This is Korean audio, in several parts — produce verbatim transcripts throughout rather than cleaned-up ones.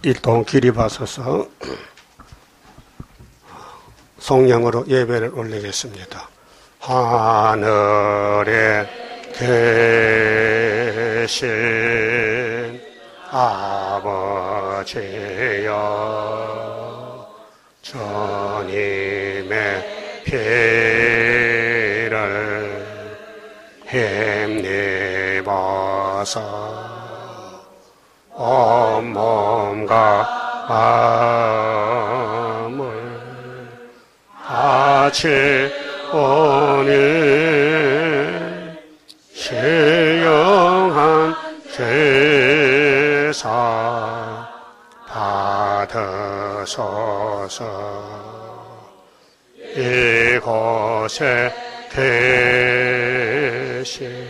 일동 기립하소서. 성령으로 예배를 올리겠습니다. 하늘에 계신 아버지여, 주님의 피를 힘입어서 온몸과 마음을 바치오니 신령한 제사 받으소서. 이곳에 계신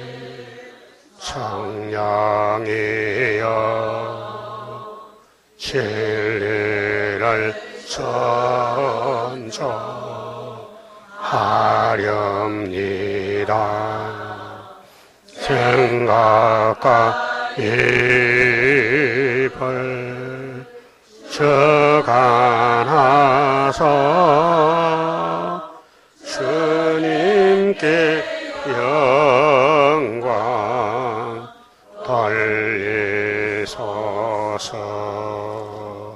성령이여, 진리를 선조하렵니다. 생각과 입을 주관하사 주님께 영광 돌리소서.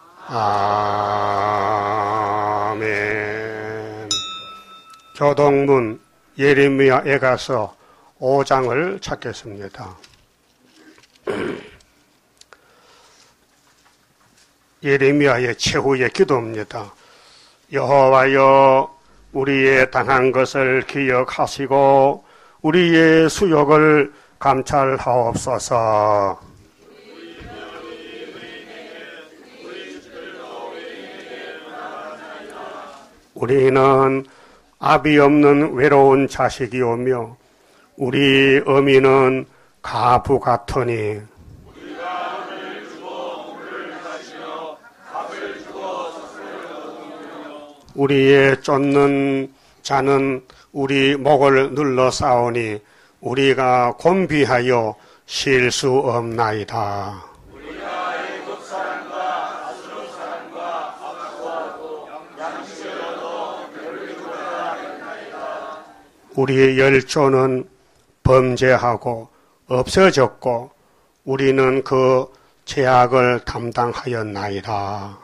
아멘. 교동문 예레미야에 가서 오 장을 찾겠습니다. 예레미야의 최후의 기도입니다. 여호와여, 우리의 당한 것을 기억하시고 우리의 수욕을 감찰하옵소서. 우리는 아비 없는 외로운 자식이오며 우리 어미는 가부 같으니 우리의 쫓는 자는 우리 목을 눌러 싸우니 우리가 곤비하여 쉴 수 없나이다. 우리가 애굽 사람과 아수르 사람과 악수하고 양식을 얻어 멸류관을 하였나이다. 우리의 열조는 범죄하고 없어졌고 우리는 그 죄악을 담당하였나이다.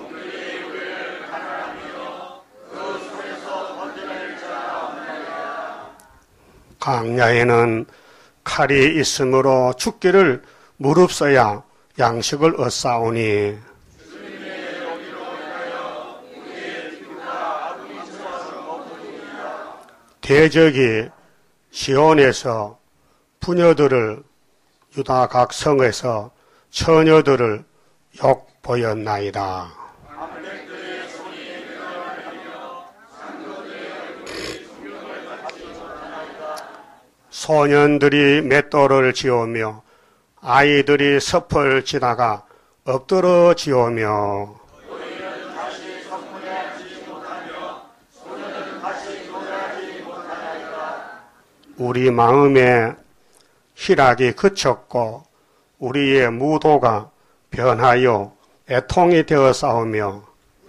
광야에는 칼이 있으므로 죽기를 무릅써야 양식을 얻사오니 대적이 시온에서 부녀들을, 유다 각 성에서 처녀들을 욕보였나이다. 소년들이 맷돌을 지오며 아이들이 섭을 지다가 엎드러 지오며 우리 마음에 희락이 그쳤고 우리의 무도가 변하여 애통이 되어 싸우며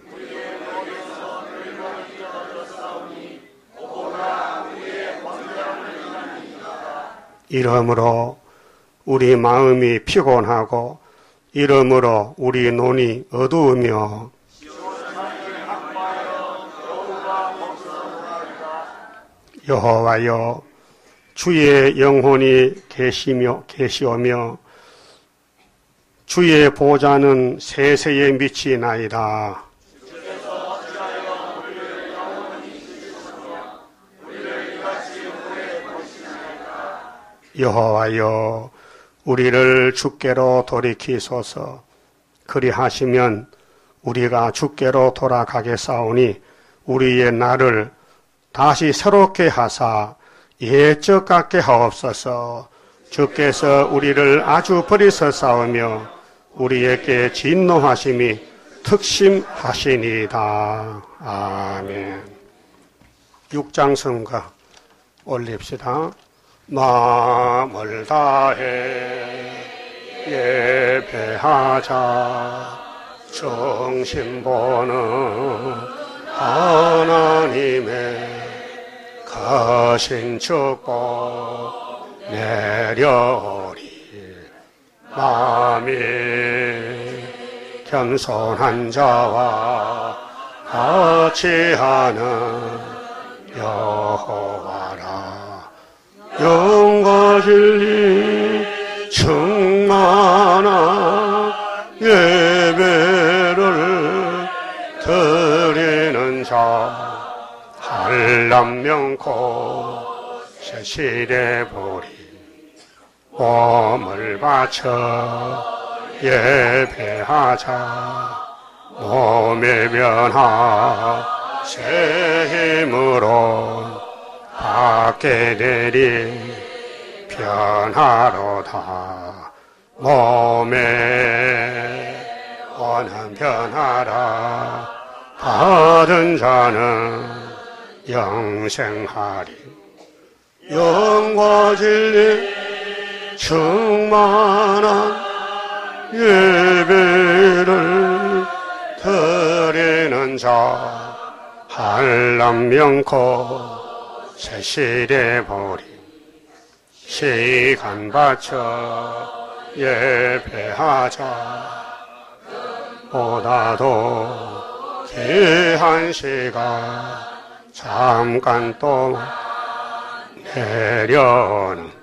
이러므로 우리 마음이 피곤하고 이러므로 우리 눈이 어두우며 여호와여, 주의 영혼이 계시며 계시오며 주의 보좌는 세세에 미치나이다. 여호와여, 우리를 주께로 돌이키소서. 그리하시면 우리가 주께로 돌아가겠사오니 우리의 날을 다시 새롭게 하사 옛적 같게 하옵소서. 주께서 우리를 아주 버리셨사오며 우리에게 진노하심이 특심하시니이다. 아멘. 육장성가 올립시다. 마음을 다해 예배하자. 정신 보는 하나님의 거신 축복 내려오리. 마음이 겸손한 자와 같이 하는 여호와라. 영과 진리 충만한 예배를 드리는 자 한람 명코 세실에 보리. 몸을 바쳐 예배하자. 몸의 변화 새 힘으로 받게 되리. 변화로다. 몸에 원한 변화라. 받은 자는 영생하리. 영과 진리 충만한 예배를 드리는 자 한람 명코 세실에 보리. 시간 바쳐 예배하자. 보다도 귀한 시간 잠깐 또 내려오는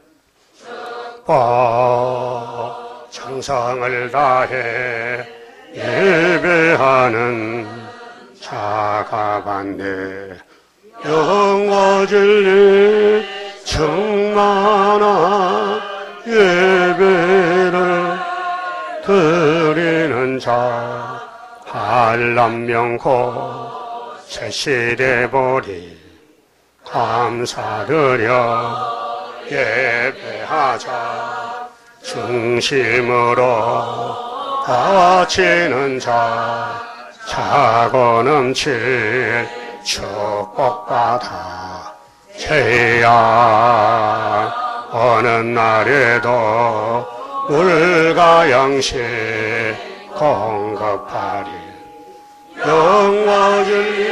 법 정성을 다해 예배하는 자가 받네. 영과 진리 충만한 예배를 드리는 자 한람 명코 세실에 보리. 감사드려 예배하자. 중심으로 바치는 자 차고 넘칠 축복받아 제야 어느 날에도 물과 양식 공급하리. 영과 진리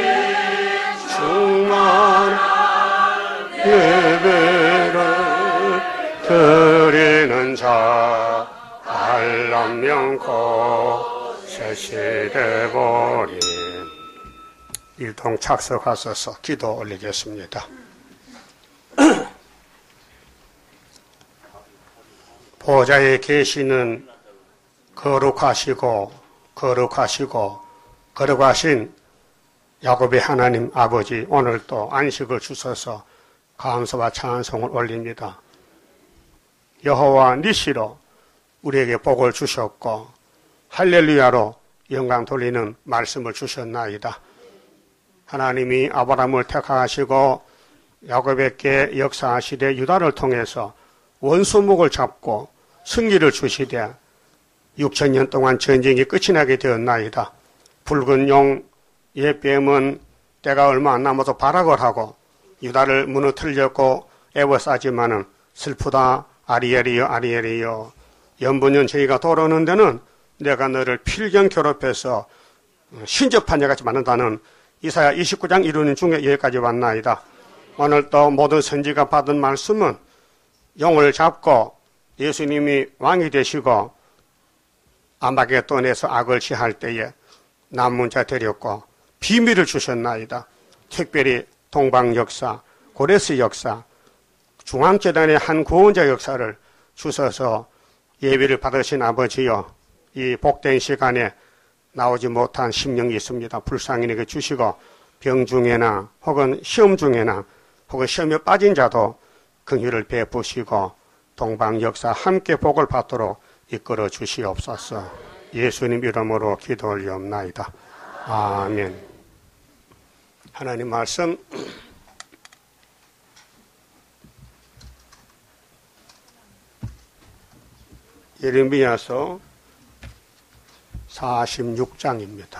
충만한 예배를 드리는 자 한람 명코 세실에 보리. 일동 착석하셔서 기도 올리겠습니다. 보좌에 계시는 거룩하시고 거룩하시고 거룩하신 야곱의 하나님 아버지, 오늘 또 안식을 주셔서 감사와 찬송을 올립니다. 여호와 니시로 우리에게 복을 주셨고 할렐루야로 영광 돌리는 말씀을 주셨나이다. 하나님이 아브라함을 택하시고 야곱에게 역사하시되 유다를 통해서 원수목을 잡고 승리를 주시되 육천 년 동안 전쟁이 끝이 나게 되었나이다. 붉은 용 옛뱀은 때가 얼마 안 남아서 발악을 하고 유다를 무너뜨리려고 애워싸지만은 슬프다. 아리엘이여 아리엘이여 연분년 저희가 돌아오는 데는 내가 너를 필경 괴롭혀서 신접한 자같이 만든다는 이사야 이십구 장 이루는 중에 여기까지 왔나이다. 오늘 또 모든 선지가 받은 말씀은 용을 잡고 예수님이 왕이 되시고 아마겟돈에서 악을 취할 때에 남은 자 데렸고 비밀을 주셨나이다. 특별히 동방 역사, 고레스 역사, 중앙재단의 한 구원자 역사를 주셔서 예비를 받으신 아버지여, 이 복된 시간에 나오지 못한 심령이 있습니다. 불쌍인에게 주시고 병 중에나 혹은 시험 중에나 혹은 시험에 빠진 자도 긍휼을 베푸시고 동방 역사 함께 복을 받도록 이끌어 주시옵소서. 예수님 이름으로 기도 올리옵나이다. 아멘. 하나님 말씀 예레미야서 사십육 장입니다.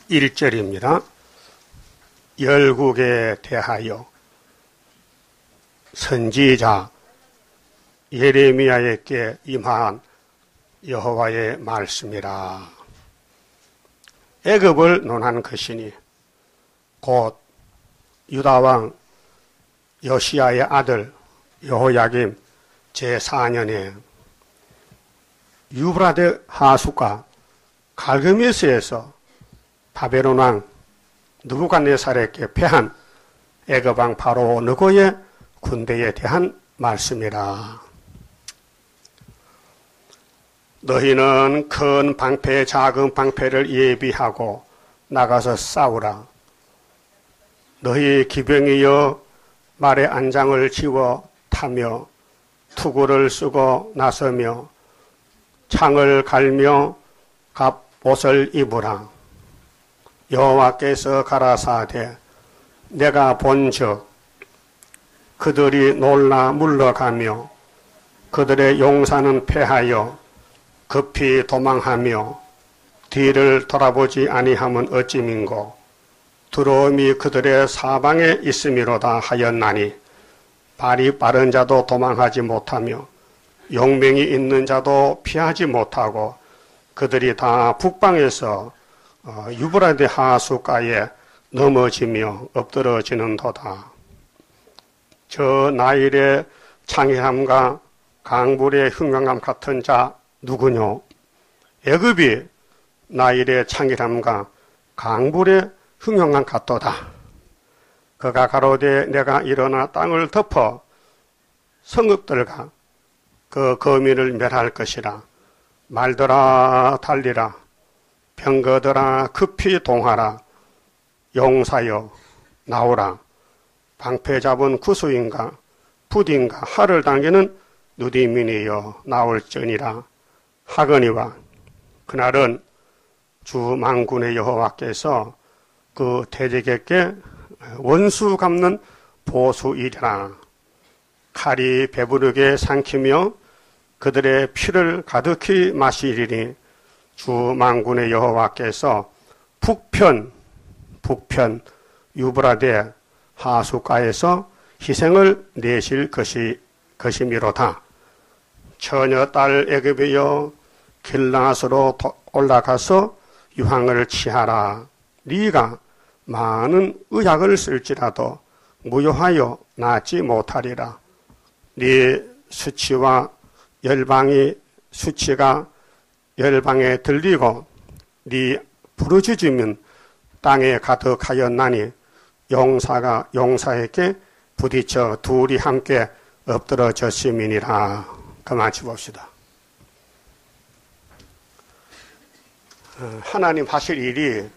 일 절입니다. 열국에 대하여 선지자 예레미야에게 임한 여호와의 말씀이라. 애굽을 논한 것이니 곧 유다왕 요시야의 아들 여호야김 제사 년에 유브라데 하수가 갈그미스에서 바벨론 왕 느부갓네살에게 패한 애굽 왕 바로 느고의 군대에 대한 말씀이라. 너희는 큰 방패, 작은 방패를 예비하고 나가서 싸우라. 너희 기병이여 말의 안장을 지워 타며 투구를 쓰고 나서며 창을 갈며 갑옷을 입으라. 여호와께서 가라사대 내가 본즉 그들이 놀라 물러가며 그들의 용사는 패하여 급히 도망하며 뒤를 돌아보지 아니함은 어찌민고 두려움이 그들의 사방에 있음이로다 하였나니 발이 빠른 자도 도망하지 못하며 용맹이 있는 자도 피하지 못하고 그들이 다 북방에서 유브라데 하수가에 넘어지며 엎드러지는도다. 저 나일의 창의함과 강불의 흉강함 같은 자 누구뇨? 애굽이 나일의 창의함과 강불의 흉흉한 같도다. 그가 가로되 내가 일어나 땅을 덮어 성읍들과 그 거민을 멸할 것이라. 말들아 달리라. 병거들아 급히 동하라. 용사여 나오라. 방패 잡은 구수인가 부딘가 활을 당기는 누디민이여 나올지니라 하거니와 그날은 주 만군의 여호와께서 그 대적에게 원수 갚는 보수이리라. 칼이 배부르게 삼키며 그들의 피를 가득히 마시리니 주 만군의 여호와께서 북편 북편 유브라데 하수가에서 희생을 내실 것이 것이미로다. 처녀 딸 애굽이여 길라앗으로 올라가서 유황을 취하라. 네가 많은 의약을 쓸지라도 무효하여 낫지 못하리라. 네 수치와 열방이 수치가 열방에 들리고 네 부르짖으면 땅에 가득하였나니 용사가 용사에게 부딪혀 둘이 함께 엎드러졌음이니라. 그만 봅시다. 하나님 하실 일이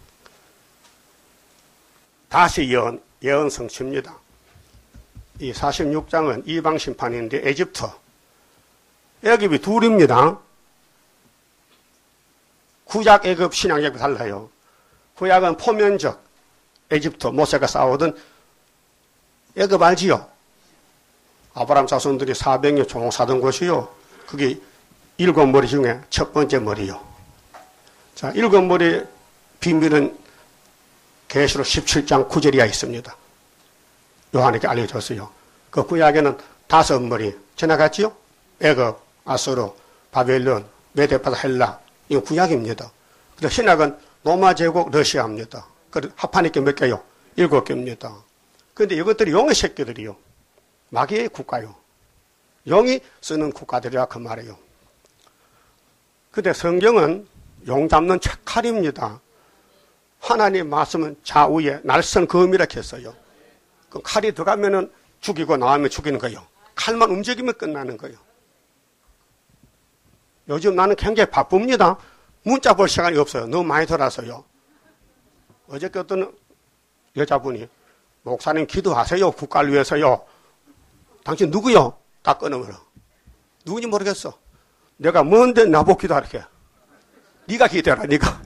다시 예언, 예언 성취입니다. 이 사십육 장은 이방 심판인데 에집트, 애굽이 둘입니다. 구약 애굽, 신약 애굽이 달라요. 구약은 포면적 에집트, 모세가 싸우던 애굽 알지요? 아브라함 자손들이 사백 년 총 사던 곳이요. 그게 일곱 머리 중에 첫 번째 머리요. 자, 일곱 머리 비밀은 계시록 십칠 장 구 절이야 있습니다. 요한에게 알려줬어요. 그 구약에는 다섯 머리 지나갔지요? 애굽, 아수르, 바벨론, 메데파다, 헬라. 이거 구약입니다. 그리고 신약은 로마 제국, 러시아입니다. 그 합하니까 몇 개요? 일곱 개입니다. 그런데 이것들이 용의 새끼들이요. 마귀의 국가요. 용이 쓰는 국가들이라 그 말이에요. 근데 성경은 용 잡는 칼입니다. 하나님 말씀은 좌우에 날선 검이라 했어요. 그 칼이 들어가면은 죽이고 나오면 죽이는 거예요. 칼만 움직이면 끝나는 거예요. 요즘 나는 굉장히 바쁩니다. 문자 볼 시간이 없어요. 너무 많이 들어서요. 어저께 어떤 여자분이 목사님 기도하세요. 국가를 위해서요. 당신 누구요? 다 끊어버려. 누군지 모르겠어. 내가 뭔데 나보고 기도하게. 네가 기도해라. 네가.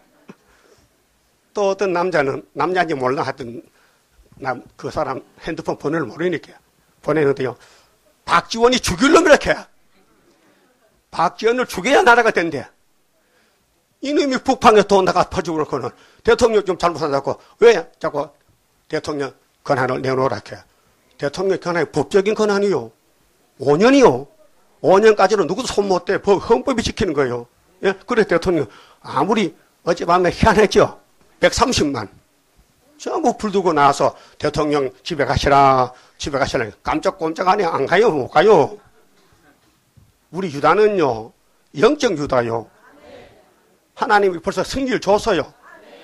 또 어떤 남자는 남자인지 몰라 하여튼 남, 그 사람 핸드폰 번호를 모르니까 보내는데요. 박지원이 죽일 놈 이렇게. 박지원을 죽여야 나라가 된대. 이놈이 북방에 돈 다 갚아주고 그러고는 대통령 좀 잘못한다고 왜 자꾸 대통령 권한을 내놓으라 해. 대통령 권한이 법적인 권한이요. 오 년이요. 오 년까지는 누구도 손 못 대. 헌법이 지키는 거예요. 예? 그래 대통령 아무리 어젯밤에 희한했죠. 백삼십만. 전부 불두고 나와서 대통령 집에 가시라. 집에 가시라. 깜짝꼼짝 아니 안 가요. 못 가요. 우리 유다는요. 영적 유다요. 하나님이 벌써 승리를 줬어요.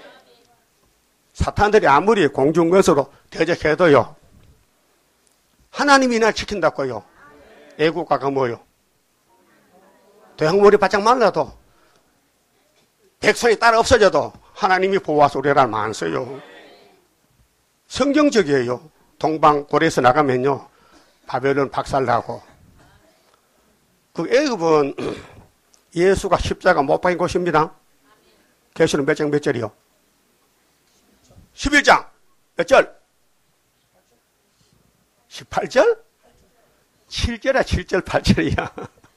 사탄들이 아무리 공중권수로 대적해도요. 하나님이 날 지킨다고요. 애국가가 뭐요? 대형머리 바짝 말라도 백성이 따라 없어져도 하나님이 보호하소 우리를 많어요. 성경적이에요. 동방고래에서 나가면요. 바벨론 박살나고 그 애굽은 예수가 십자가 못 박힌 곳입니다. 계시록 몇 장 몇 절이요? 십일 장 몇 절? 십팔 절? 칠 절이야 칠 절 팔 절이야.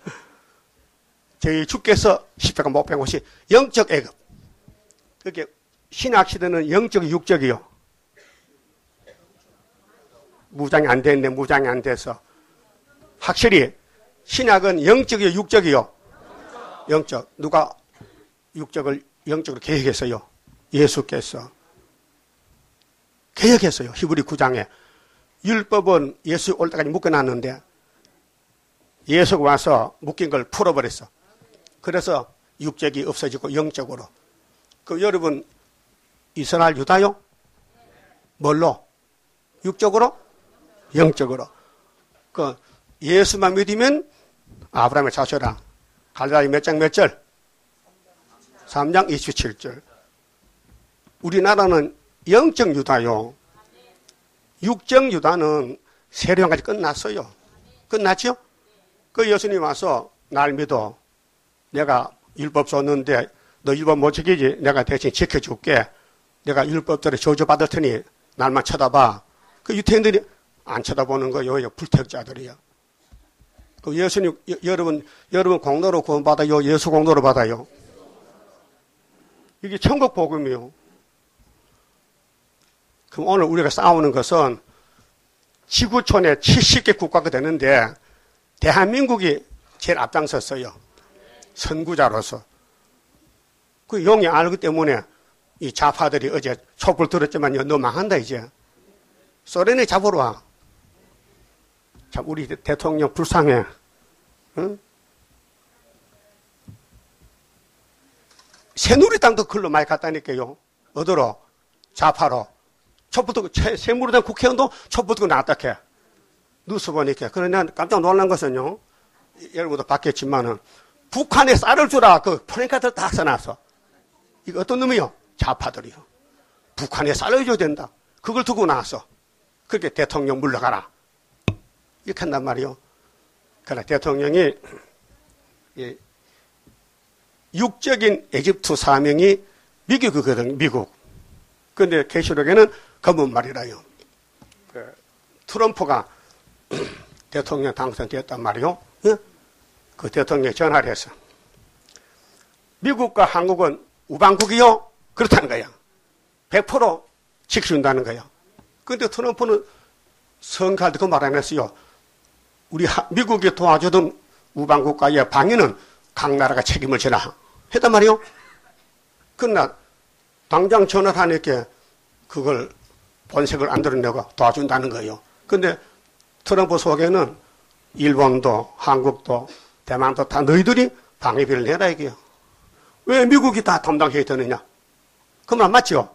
저희 주께서 십자가 못 박힌 곳이 영적 애굽. 그게 신학시대는 영적 육적이요. 무장이 안 됐네. 무장이 안 돼서 확실히 신학은 영적이요 육적이요. 영적. 누가 육적을 영적으로 계획했어요? 예수께서. 계획했어요. 히브리 구 장에. 율법은 예수 올 때까지 묶어놨는데 예수가 와서 묶인 걸 풀어버렸어. 그래서 육적이 없어지고 영적으로. 그 여러분 이스라엘 유다요? 뭘로? 육적으로? 영적으로. 그 예수만 믿으면 아브라함의 자손이라. 갈라디 몇 장 몇 절? 삼 장 이십칠 절. 우리나라는 영적 유다요. 육적 유다는 세례관까지 끝났어요. 끝났죠? 그 예수님 와서 날 믿어. 내가 율법 줬는데 너 율법 못 지키지? 내가 대신 지켜줄게. 내가 율법대로 저주받을 테니 날만 쳐다봐. 그 유태인들이 안 쳐다보는 거요. 불택자들이요. 그 예수님, 여, 여러분, 여러분 공로로 구원받아요? 예수 공로로 받아요? 이게 천국 복음이요. 그럼 오늘 우리가 싸우는 것은 지구촌에 칠십 개 국가가 되는데 대한민국이 제일 앞장섰어요. 선구자로서. 그 용이 알기 때문에 이 좌파들이 어제 촛불 들었지만 너 망한다 이제. 소련이 잡으러 와. 참 우리 대통령 불쌍해. 응? 새누리당도 글로 많이 갔다니까요. 어디로? 좌파로. 촛불 들고 새누리당 국회의원도 촛불 들고 나왔다 해. 뉴스 보니까. 그러나 깜짝 놀란 것은요. 여러분도 봤겠지만은 북한에 쌀을 주라 그 플래카드를 다 써놨어. 이거 어떤 놈이요? 좌파들이요. 북한에 쌀을 줘야 된다. 그걸 두고 나왔어. 그렇게 대통령 물러가라. 이렇게 한단 말이요. 그러나 대통령이 예, 육적인 에집트 사명이 미국이거든, 미국. 그런데 계시록에는 검은 말이라요. 그, 트럼프가 대통령 당선되었단 말이요. 예? 그 대통령이 전화를 했어. 미국과 한국은 우방국이요? 그렇다는 거야. 백 퍼센트 지켜준다는 거야. 그런데 트럼프는 선거할 때 그 말 안 했어요. 우리 하, 미국이 도와주던 우방국가의 방위는 각 나라가 책임을 지라. 했단 말이요. 그러나 당장 전화를 하니까 그걸 본색을 안 드러내고 도와준다는 거예요. 그런데 트럼프 속에는 일본도 한국도 대만도 다 너희들이 방위비를 내라 이게요. 왜 미국이 다 담당해야 되느냐? 그 말 맞죠?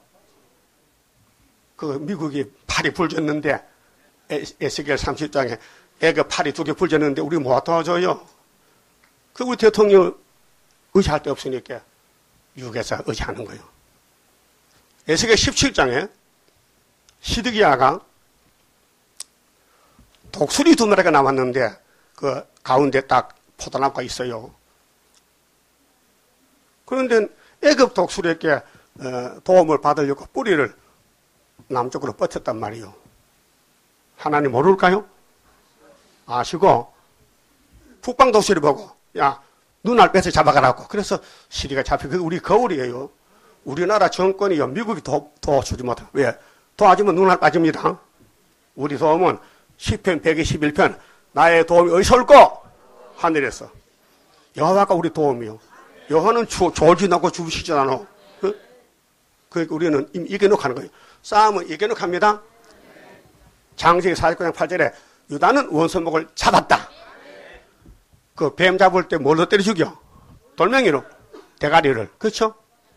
그 미국이 팔이 불졌는데 에스겔 삼십 장에 애가 팔이 두 개 불졌는데 우리 뭐 도와줘요? 그 우리 대통령 의지할 데 없으니까 미국에서 의지하는 거예요. 에스겔 십칠 장에 시드기야가 독수리 두 마리가 나왔는데 그 가운데 딱 포도나무가 있어요. 그런데 애굽 독수리에게 도움을 받으려고 뿌리를 남쪽으로 뻗쳤단 말이에요. 하나님 모를까요? 아시고 북방 독수리 보고 야 눈알 빼서 잡아가라고. 그래서 시리가 잡혀. 그게 우리 거울이에요. 우리나라 정권이요. 미국이 도, 도와주지 못해. 왜? 도와주면 눈알 빠집니다. 우리 도움은 십 편 백이십일 편 나의 도움이 어디서 올꼬? 하늘에서. 여호와가 우리 도움이요. 여호와는 졸지나고 주시지 않아. 어? 그러니까 우리는 이미 이겨놓고 하는 거예요. 싸움은 이겨놓고 합니다. 장세기 사십구 장 팔 절에 유다는 원수목을 잡았다. 그 뱀 잡을 때 뭘로 때려 죽여? 돌멩이로. 대가리를. 그렇죠?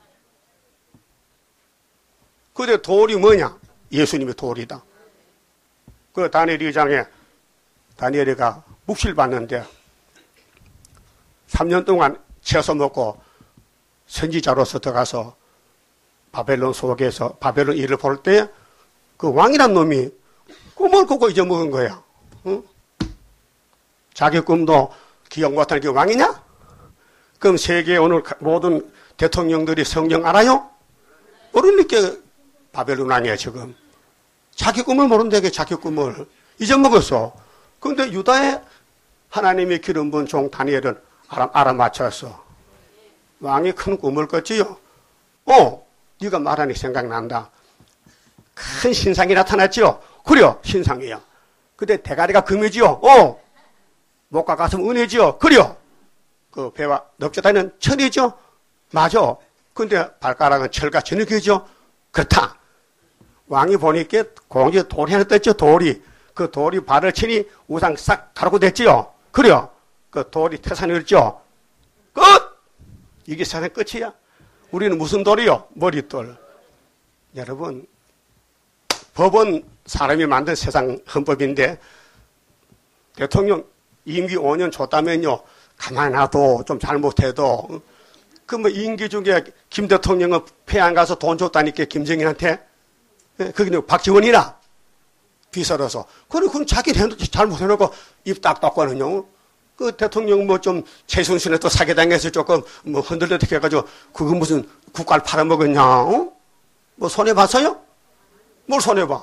근데 돌이 뭐냐? 예수님의 돌이다. 그 다니엘 이 장에 다니엘이가 묵실 받는데 삼 년 동안 채서 먹고 선지자로서 들어가서 바벨론 속에서 바벨론 일을 볼 때 그 왕이란 놈이 꿈을 꾸고 잊어먹은 거야. 응? 자기 꿈도 기억 못하는 게 왕이냐? 그럼 세계 오늘 모든 대통령들이 성경 알아요? 모르니까 바벨론 왕이야 지금. 자기 꿈을 모른다게 자기 꿈을 잊어먹었어. 그런데 유다의 하나님이 기름 부은 종 다니엘은 알아, 알아맞혔어. 왕이 큰 꿈을 꿨지요. 어, 네가 말하니 생각난다. 큰 신상이 나타났지요. 그래요, 신상이야. 근데 대가리가 금이지요. 어, 목과 가슴 은혜지요. 그래요. 그 배와 넓적다리는 철이죠. 맞아. 근데 발가락은 철같이 느껴지죠. 그렇다. 왕이 보니까 공중에 돌이 하나 떴죠. 돌이. 그 돌이 발을 치니 우상 싹 가르고 됐지요. 그래요. 그 돌이 태산이었죠. 끝! 이게 세상 끝이야. 우리는 무슨 돌이요? 머릿돌. 여러분, 법은 사람이 만든 세상 헌법인데 대통령 임기 오 년 줬다면요. 가만히 놔도 좀 잘못해도 그 뭐 임기 중에 김 대통령은 폐안 가서 돈 줬다니까 김정일한테 그게 박지원이나 비서라서 그럼 그건 자기 잘못해놓고 입 딱 닦고는요. 그 대통령 뭐 좀 최순실에 또 사기당해서 조금 뭐 흔들렸다 해가지고 그거 무슨 국가를 팔아먹었냐? 어? 뭐 손해봤어요? 뭘 손해봐?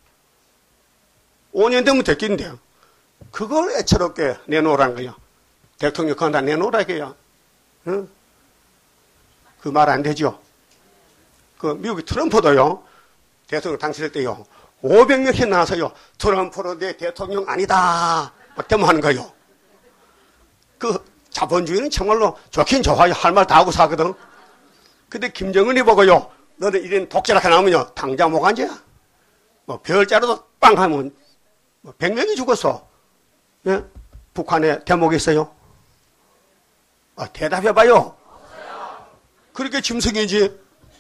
오 년 되면 됐긴데요. 그걸 애처롭게 내놓으란 거야. 대통령 그건 다 내놓으라 이게야. 응? 그 말 안 되죠? 그 미국의 트럼프도요. 대통령 당선될 때요. 오백 명씩 나와서요. 트럼프는 내 대통령 아니다. 막 데모하는 거예요. 그 자본주의는 정말로 좋긴 좋아요. 할 말 다 하고 사거든. 근데 김정은이 보고요. 너는 이런 독재라고 나오면요. 당장 못 앉아야. 뭐 별자리도 빵 하면 뭐 백 명이 죽었어. 예? 북한에 대목이 있어요. 아, 대답해봐요. 그렇게 짐승이지.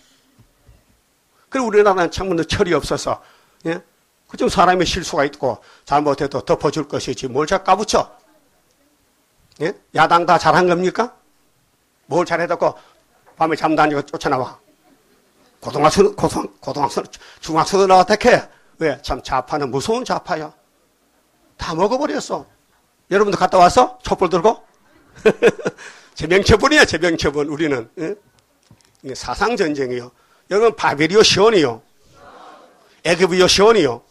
그리고 우리나라는 참으로 철이 없어서, 예? 그 좀 사람의 실수가 있고, 잘못해도 덮어줄 것이지, 뭘 자꾸 까붙여? 예? 야당 다 잘한 겁니까? 뭘 잘해놓고, 밤에 잠도 안 자고 쫓아나와. 고등학생, 고등, 고등학생, 중학생도 나왔다 해. 왜? 참 좌파는 무서운 좌파야. 다 먹어버렸어. 여러분도 갔다 와서? 촛불 들고? 제명처분이야, 제명처분, 우리는. 예? 이게 사상전쟁이요. 여러분, 바벨이요, 시온이요? 애굽이요, 시온이요?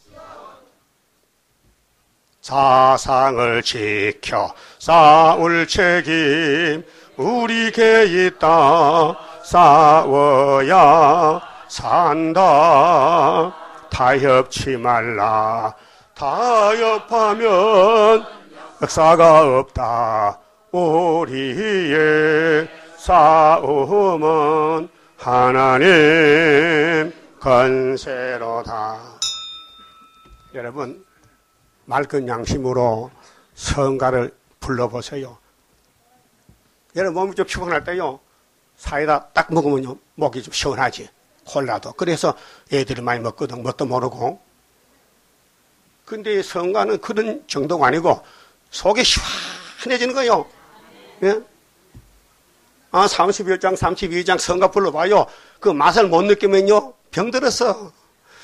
사상을 지켜 싸울 책임 우리게 있다. 싸워야 산다. 타협치 말라. 타협하면 역사가 없다. 우리의 싸움은 하나님 건세로다. 여러분, 맑은 양심으로 성가를 불러보세요. 여러분, 몸이 좀 피곤할 때요, 사이다 딱 먹으면요, 목이 좀 시원하지. 콜라도. 그래서 애들이 많이 먹거든. 뭣도 모르고. 근데 성가는 그런 정도가 아니고, 속이 시원해지는 거예요. 예? 아, 삼십일 장, 삼십이 장 성가 불러봐요. 그 맛을 못 느끼면요, 병들었어.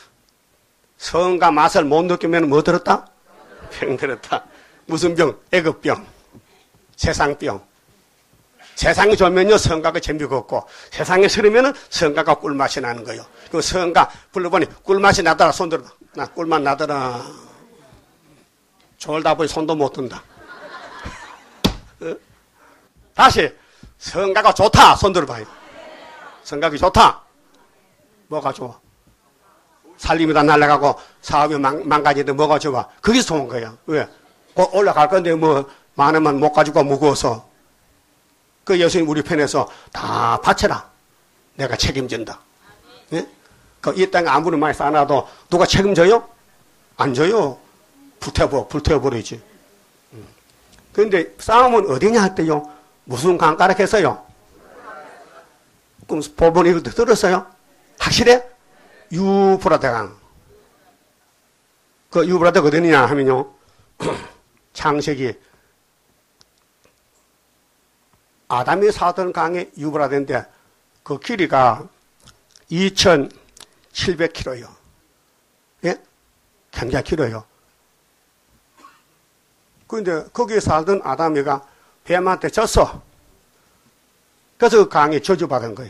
성가 맛을 못 느끼면 뭐 들었다? 병들었다. 무슨 병? 애급병. 세상병. 세상이 좋으면요, 성가가 재미가 없고, 세상이 싫으면은 성가가 꿀맛이 나는 거예요. 그 성가 불러보니, 꿀맛이 나더라, 손 들어봐. 나 꿀맛 나더라. 졸다 보니 손도 못 든다. 어? 다시 성가가 좋다. 손 들어봐요. 성각이 좋다. 뭐가 좋아? 살림이 다 날아가고 사업이 망, 망가지는데 뭐가 좋아? 그게 좋은 거야. 왜? 곧 올라갈 건데 뭐 많으면 못 가지고 무거워서. 그 예수님 우리 편에서 다 바쳐라. 내가 책임진다. 예? 그 이 땅에 아무리 많이 쌓아놔도 누가 책임져요? 안 져요. 불태워, 불태워버리지. 그런데 싸움은 어디냐 할 때요? 무슨 강가락 했어요? 그럼 법원 이거 들었어요? 확실해? 유브라데강. 그 유브라데가 어디냐 하면요. 창세기 아담이 사던 강이 유브라데인데 그 길이가 이천칠백 킬로미터요. 예? 굉장히 길어요. 그런데 거기에 살던 아담이가 뱀한테 졌어. 그래서 그 강이 저주받은 거예요.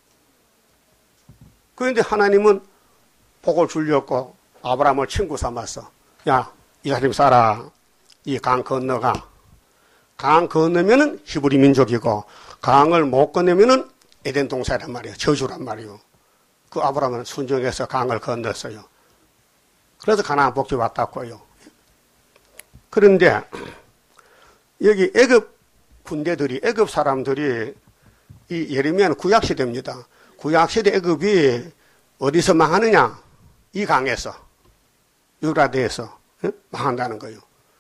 그런데 하나님은 복을 주려고 아브라함을 친구 삼았어. 야, 이 사람 살아. 이 강 건너가. 강 건너면은 히브리 민족이고, 강을 못 건너면은 에덴 동산이란 말이에요. 저주란 말이에요. 그 아브라함은 순종해서 강을 건넜어요. 그래서 가나안 복지 왔다고요. 그런데 여기 애굽 군대들이, 애굽 사람들이 이 예레미야는 구약시대입니다. 구약시대 애굽이 어디서 망하느냐? 이 강에서, 유라데에서 응? 망한다는 거예요.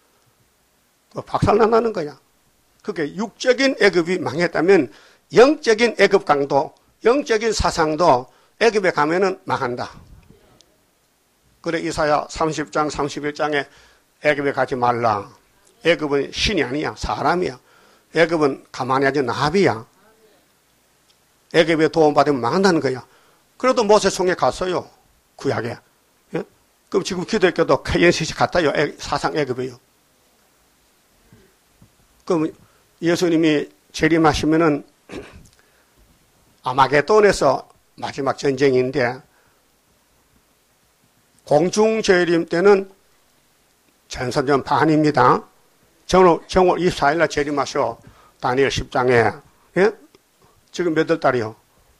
박살난다는 거야. 그게 육적인 애굽이 망했다면 영적인 애굽 강도, 영적인 사상도 애굽에 가면은 망한다. 그래 이사야 삼십 장 삼십일 장에 애굽에 가지 말라. 애굽은 신이 아니야. 사람이야. 애굽은 가만히 하지 나비야. 애굽에 도움받으면 망한다는 거야. 그래도 모세 총에 갔어요. 구약에. 예? 그럼 지금 기독교도 케이엔씨씨 같아요. 애, 사상 애굽이에요. 그럼 예수님이 재림하시면은 아마게돈에서 마지막 전쟁인데 공중 재림 때는 전선전 반입니다. 정월, 정월 이십사 일날 재림하셔. 다니엘 십 장에. 예? 지금 몇 월 달이요?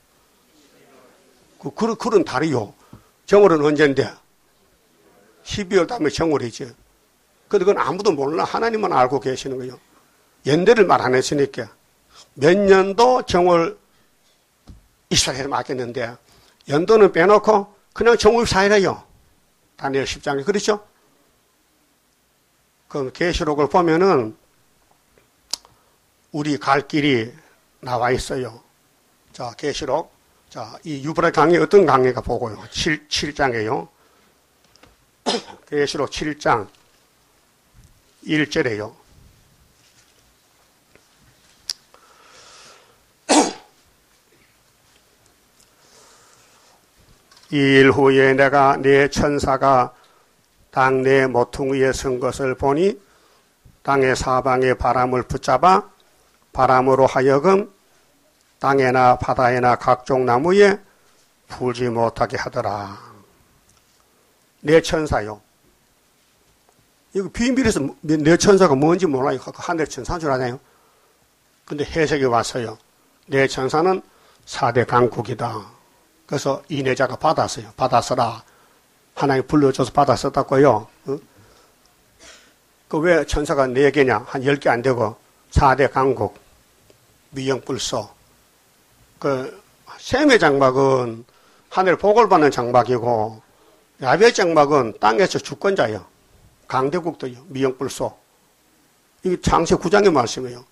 그, 그, 그런 달이요. 정월은 언젠데? 십이월 달에 정월이지. 근데 그건 아무도 몰라. 하나님만 알고 계시는 거예요. 연대를 말 안 했으니까. 몇 년도 정월 이십사 일에 맡겼는데, 연도는 빼놓고 그냥 정월 이십사 일이에요. 다니엘 십 장에. 그렇죠? 그럼 계시록을 보면은 우리 갈 길이 나와 있어요. 자, 계시록. 자, 이 유브라데 강이 어떤 강인가 보고요. 칠, 칠 장이에요. 계시록 칠 장 일 절에요. 이 일 후에 내가 네 천사가 땅 내 모퉁이에 선 것을 보니 땅의 사방에 바람을 붙잡아 바람으로 하여금 땅에나 바다에나 각종 나무에 불지 못하게 하더라. 네 천사요. 이거 비밀에서 네 천사가 뭔지 몰라요. 하늘 천사인 줄 아나요? 근데 해석이 왔어요. 네 천사는 사대 강국이다. 그래서 이내자가 받았어요. 받아서라. 하나님 불러줘서 받았었다고요. 어? 그 왜 천사가 네 개냐? 한 열 개 안 되고 사대 강국, 미영불소. 그 셈의 장막은 하늘 복을 받는 장막이고 야벳 장막은 땅에서 주권자예요. 강대국도요. 미영불소. 이게 창세 구 장의 말씀이에요.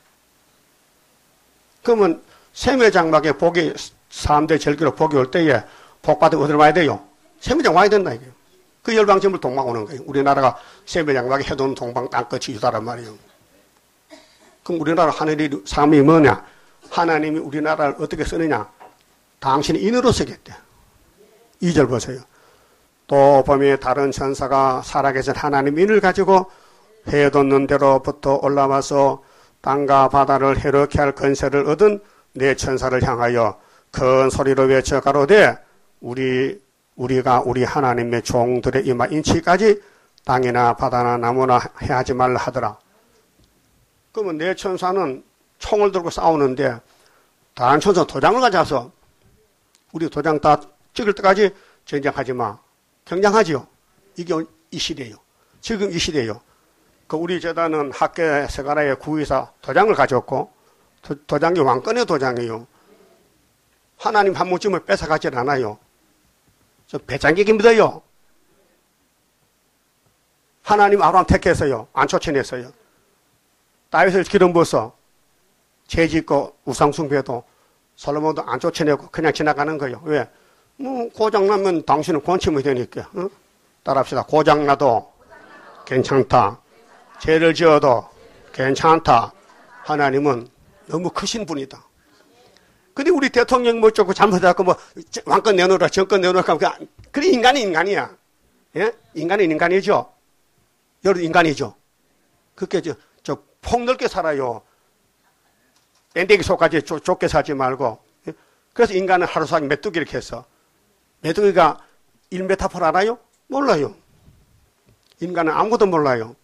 그러면 셈의 장막에 복이 삼 대 절기로 복이 올 때에 복 받으면 어디로 와야 돼요? 셈의장 와야 된다 이거예요. 그 열방점을 동방 오는 거예요. 우리나라가 셈의 장막에 해도는 동방 땅끝이 유다란 말이에요. 그럼 우리나라 하늘이 삶이 뭐냐? 하나님이 우리나라를 어떻게 쓰느냐? 당신이 인으로 쓰겠대. 이 절 보세요. 또 보면 다른 천사가 살아계신 하나님 인을 가지고 해돋는 데로부터 올라와서 땅과 바다를 해롭게 할 권세를 얻은 네 천사를 향하여 큰 소리로 외쳐 가로되 우리 우리가 우리 하나님의 종들의 이마 인치까지 땅이나 바다나 나무나 해하지 말라 하더라. 그러면 네 천사는 총을 들고 싸우는데 다른 천사 도장을 가져와서 우리 도장 다 찍을 때까지 전쟁하지 마. 경쟁하지요. 이게 이 시대예요. 지금 이 시대예요. 그 우리 재단은 학계 세가라의 구의사 도장을 가져왔고 도, 도장이 왕권의 도장이에요. 하나님 한 무쯤을 뺏어가질 않아요. 저 배짱기기 믿어요. 하나님 아브라함 택했어요. 안 쫓아냈어요. 다윗을 기름 부어서 죄 짓고 우상 숭배도 솔로몬도 안 쫓아내고 그냥 지나가는 거예요. 왜? 뭐 고장나면 당신은 권치면 되니까. 어? 따라합시다. 고장나도 괜찮다. 죄를 지어도 괜찮다. 하나님은 너무 크신 분이다. 근데 우리 대통령 뭐 조금 잘못해갖고 뭐 왕권 내놓으라 정권 내놓으라 하면 그래 인간이 인간이야. 예? 인간은 인간이죠. 여러분 인간이죠. 그렇게 저, 저 폭넓게 살아요. 밴데기 속까지 좁게 살지 말고. 예? 그래서 인간은 하루살이 메뚜기 이렇게 했어. 메뚜기가 일 메타폴 알아요? 몰라요. 인간은 아무것도 몰라요.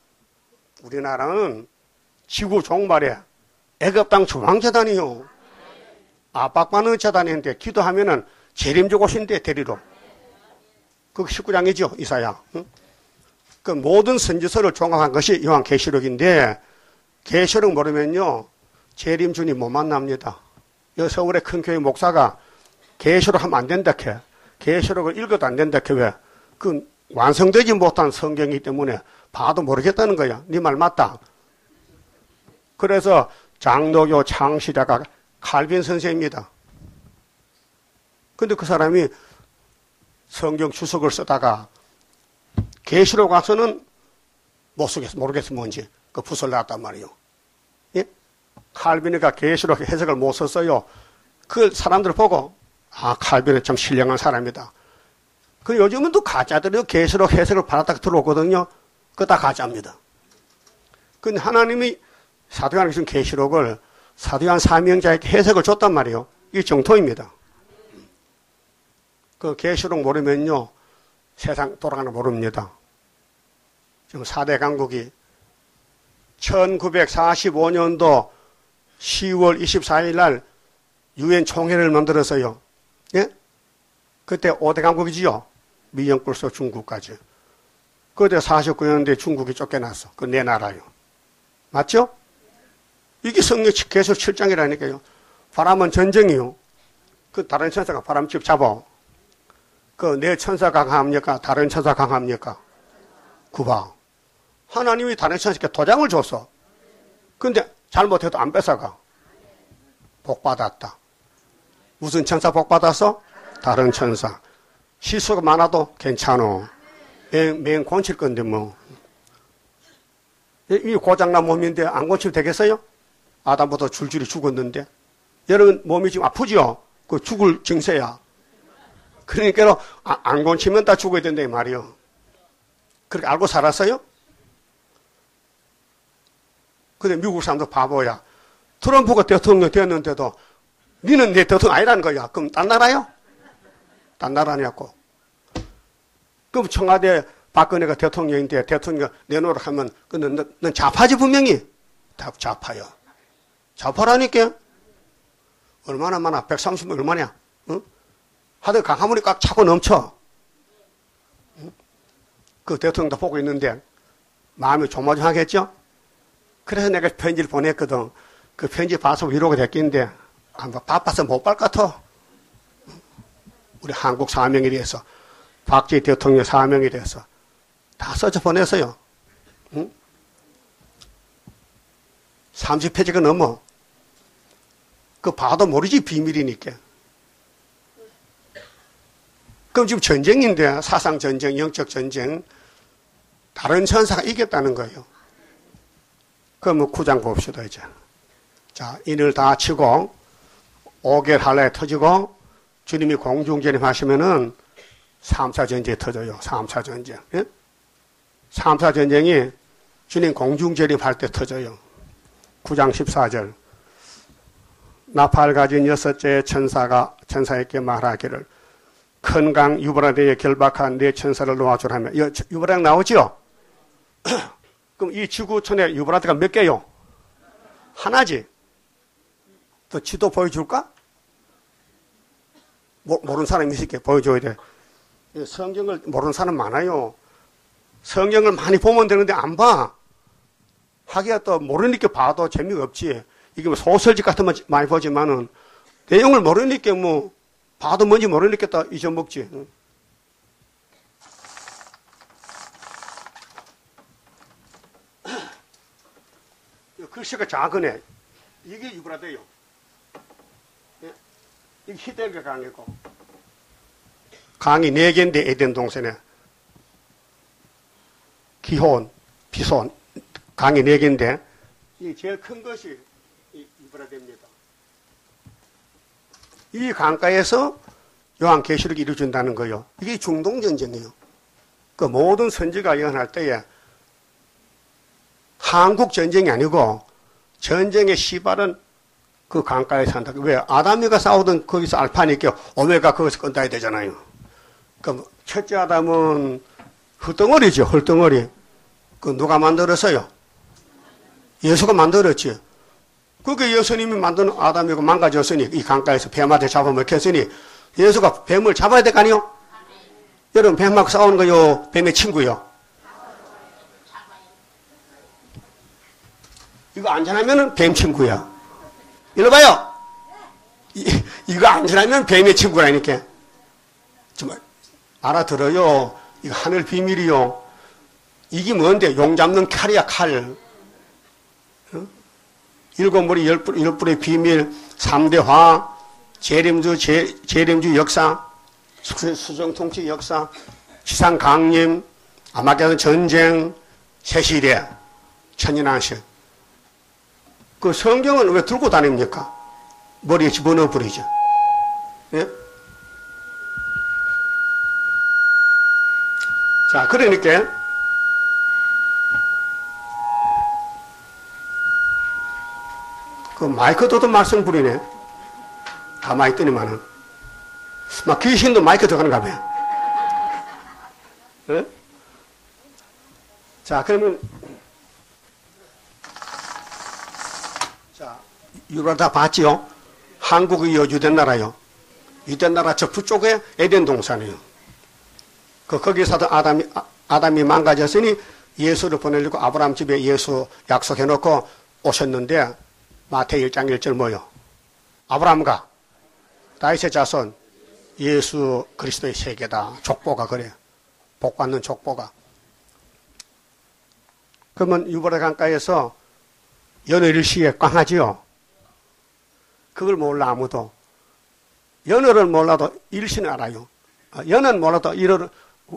우리나라는 지구 종말에 애굽 땅 중앙재단이요. 압박받는 재단인데 기도하면은 재림주 오신대 대리로. 그 십구 장이죠 이사야. 응? 그 모든 선지서를 종합한 것이 요한계시록인데 계시록 모르면요 재림주니 못 만납니다. 여 서울의 큰 교회 목사가 계시록 하면 안 된다 캐. 계시록을 읽어도 안 된다 캐. 왜? 그 완성되지 못한 성경이기 때문에 봐도 모르겠다는 거야. 네 말 맞다. 그래서 장로교 창시자가 칼빈 선생입니다. 근데 그 사람이 성경 주석을 쓰다가 계시록 가서는 못 쓰겠어. 모르겠어 뭔지. 그 붓을 놨단 말이에요. 예? 칼빈이가 계시록 해석을 못 썼어요. 그 사람들 보고 아 칼빈은 참 신령한 사람이다. 그 요즘은 또 가짜들이 계시록 해석을 받았다가 들어오거든요. 그거 다 가짜입니다. 근데 하나님이 사도요한에게 준 계시록을 사도요한 사명자에게 해석을 줬단 말이에요. 이게 정토입니다. 그 계시록 모르면요 세상 돌아가는 거 모릅니다. 지금 사 대 강국이 천구백사십오 년도 시월 이십사일 날 유엔 총회를 만들었어요. 예? 그때 오 대 강국이지요. 미영 불소 중국까지. 그때 사십구 년도에 중국이 쫓겨났어. 그 내 나라요. 맞죠? 이게 성령 계속 칠 장이라니까요. 바람은 전쟁이요. 그 다른 천사가 바람 집 잡아. 그 내 천사 강합니까? 다른 천사 강합니까? 구봐. 하나님이 다른 천사께 도장을 줬어. 근데 잘못해도 안 뺏어가. 복 받았다. 무슨 천사 복 받았어? 다른 천사. 실수가 많아도 괜찮어. 맹, 맹 고칠 건데 뭐. 이 고장난 몸인데 안 고치면 되겠어요? 아담부터 줄줄이 죽었는데. 여러분 몸이 지금 아프죠? 그 죽을 증세야. 그러니까 안 고치면 다 죽어야 된다 이 말이요. 그렇게 알고 살았어요? 근데 미국 사람도 바보야. 트럼프가 대통령 되었는데도 니는 내 대통령 아니라는 거야. 그럼 딴 나라요? 딴 나라냐고. 그럼 청와대 박근혜가 대통령인데 대통령 내놓으라 하면 넌, 넌, 넌 좌파지 분명히. 다 좌파요. 좌파라니까. 얼마나 많아? 백삼십 명 얼마냐? 응? 하도 강화문이 꽉 차고 넘쳐. 응? 그 대통령도 보고 있는데 마음이 조마조마하겠죠? 그래서 내가 편지를 보냈거든. 그 편지 봐서 위로가 됐긴데 아마 바빠서 못 볼 것 같아. 우리 한국 사명에 대해서 박지희 대통령 사명에 대해서 다 써서 보냈어요. 응? 삼십 페이지가 넘어. 그 봐도 모르지 비밀이니까. 그럼 지금 전쟁인데 사상 전쟁, 영적 전쟁 다른 천사가 이겼다는 거예요. 그럼 구 장 봅시다 이제. 자, 인을 다 치고 오개월 할례 터지고 주님이 공중전임 하시면은 삼 차 전쟁이 터져요. 삼 차 전쟁. 예? 삼 차 전쟁이 주님 공중전임할 때 터져요. 구 장 십사 절. 나팔 가진 여섯째 천사가 천사에게 말하기를 큰 강 유브라데에 결박한 네 천사를 놓아주라며. 유브라데 나오죠? 그럼 이 지구촌에 유브라데가 몇 개요? 하나지. 또 지도 보여줄까? 모, 모르는 사람이 있을게 보여줘야 돼. 성경을 모르는 사람 많아요. 성경을 많이 보면 되는데 안 봐. 하기야 또 모르니까 봐도 재미가 없지. 이게 뭐 소설집 같은 거 많이 보지만은 내용을 모르니까 뭐 봐도 뭔지 모르니까 또 잊어먹지. 글씨가 작으네. 이게 유브라데요. 이게 히델가 강이고. 강이 네 개인데 에덴 동산에. 기혼, 비손. 강이 네 개인데, 이 제일 큰 것이 이 유브라데입니다. 이 강가에서 요한계시록이 이루어진다는 거예요. 이게 중동전쟁이에요. 그 모든 선지가 예언할 때에 한국 전쟁이 아니고 전쟁의 시발은 그 강가에 산다. 왜? 아담이가 싸우던 거기서 알파니까 오메가 거기서 끝나야 되잖아요. 그럼 첫째 아담은 흙덩어리죠. 흙덩어리. 그 누가 만들었어요? 예수가 만들었지. 그게 예수님이 만든 아담이고 망가졌으니 이 강가에서 뱀한테 잡아먹혔으니 예수가 뱀을 잡아야 될 거 아니요? 여러분 뱀하고 싸우는 거요? 뱀의 친구요? 이거 안전하면 뱀 친구야. 이리 봐요. 이, 이거 안전하면 뱀의 친구라니까. 정말 알아들어요. 이거 하늘 비밀이요. 이게 뭔데? 용 잡는 칼이야, 칼. 어? 일곱 머리 열 뿔, 열 뿔의 비밀, 삼대 화, 재림주, 재, 재림주 역사, 수정통치 역사, 지상 강림, 아마겟돈 전쟁, 세시대, 천인안식. 그 성경은 왜 들고 다닙니까? 머리에 집어넣어 버리죠. 예? 자, 그러니까 그 마이크도 말씀 부리네. 가만히 있더니만은 막 귀신도 마이크 들어가는가 봐요. 예? 자, 그러면 자, 유라 다 봤지요? 한국이 여주된 나라요. 유대 나라 저 북쪽에 에덴 동산이요. 그 거기 사던 아담이 아담이 망가졌으니 예수를 보내려고 아브라함 집에 예수 약속해 놓고 오셨는데 마태 일 장 일 절 뭐요? 아브라함과 다윗의 자손 예수 그리스도의 세계다. 족보가 그래. 복 받는 족보가. 그러면 유브라데 강가에서 연어 일시에 꽝하지요. 그걸 몰라 아무도. 연어를 몰라도 일시는 알아요. 연어는 몰라도 일월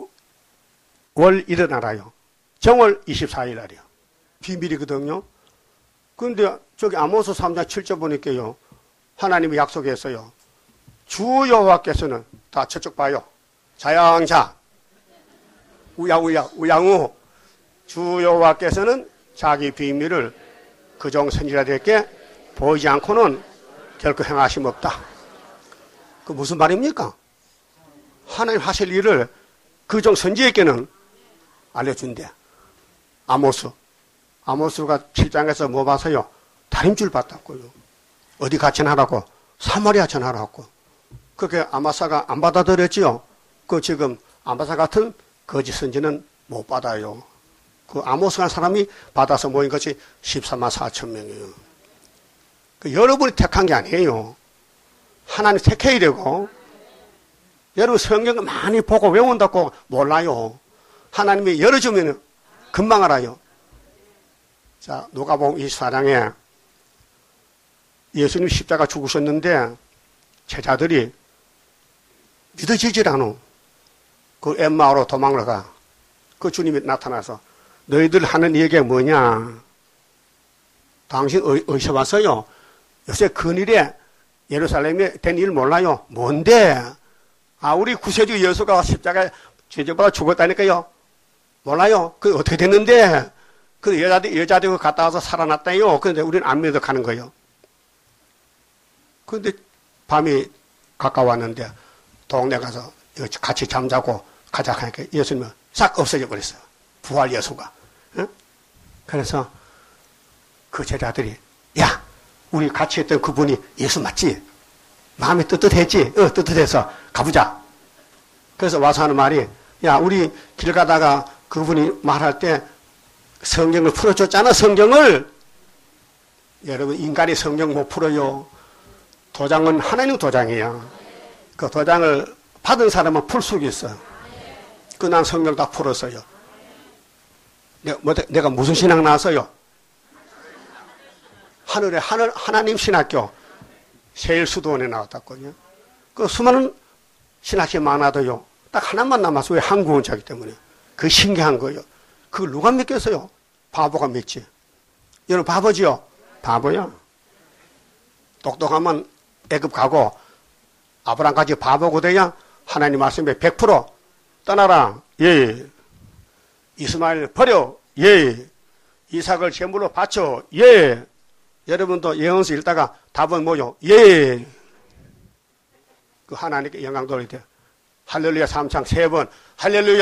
월 일은 알아요. 정월 이십사 일 날이요. 비밀이거든요. 그런데 저기 아모스 삼 장 칠 절 보니까요. 하나님이 약속했어요. 주 여호와께서는 다 저쪽 봐요. 자양자 우야우야 우양우 주 여호와께서는 자기 비밀을 그종 선지자들에게 보이지 않고는 결코 행하심 없다. 그 무슨 말입니까? 하나님 하실 일을 그종 선지자에게는 알려준대. 아모스. 아모스가 칠 장에서 뭐 봐서요? 다림줄 받았고요. 어디 같이 하라고? 사마리아 전하라고. 그렇게 아마사가 안 받아들였지요. 그 지금 아마사 같은 거짓 선지는 못 받아요. 그 아모스라는 사람이 받아서 모인 것이 십사만 사천 명이에요. 그 여러분이 택한 게 아니에요. 하나님 택해야 되고. 여러분 성경을 많이 보고 외운다고 몰라요. 하나님이 열어주면 금방 알아요. 자, 누가복음 이십사 장에 예수님 십자가 죽으셨는데 제자들이 믿어지질 않아. 그 엠마오로 도망을 가. 그 주님이 나타나서 너희들 하는 얘기가 뭐냐? 당신 어, 어디서 왔어요? 요새 근일에 예루살렘에 된 일 몰라요? 뭔데? 아, 우리 구세주 예수가 십자가에 죄져받아 죽었다니까요. 몰라요? 그 어떻게 됐는데? 그 여자들, 여자들 갔다 와서 살아났다요. 그런데 우리는 안 믿어 가는 거예요. 그런데 밤이 가까웠는데 동네 가서 같이 잠자고 가자 하니까 예수님은 싹 없어져 버렸어요. 부활 예수가. 응? 그래서 그 제자들이 야, 우리 같이 했던 그분이 예수 맞지? 마음이 뜨뜻했지? 어, 뜨뜻해서 가보자. 그래서 와서 하는 말이, 야, 우리 길 가다가 그분이 말할 때 성경을 풀어줬잖아, 성경을. 여러분, 인간이 성경 못 풀어요. 도장은 하나님 도장이야. 그 도장을 받은 사람은 풀 수 있어. 그 난 성경 다 풀었어요. 내가, 뭐, 내가 무슨 신학 나왔어요? 하늘에 하늘, 하나님 신학교 세일수도원에 나왔다거든요. 그 수많은 신학이 많아도요. 딱 하나만 남았어. 왜? 한국원자이기 때문에. 그 신기한 거예요. 그걸 누가 믿겠어요? 바보가 믿지. 여러분 바보지요? 바보야. 똑똑하면 애굽 가고 아브라함까지 바보고 돼야 하나님 말씀에 백 퍼센트 떠나라. 예. 이스마엘 버려. 예. 이삭을 제물로 바쳐. 예. 여러분도 예언서 읽다가 답은 뭐요? 예. 그 하나님께 영광 돌려야 돼. 할렐루야 삼 창 세 번. 할렐루야.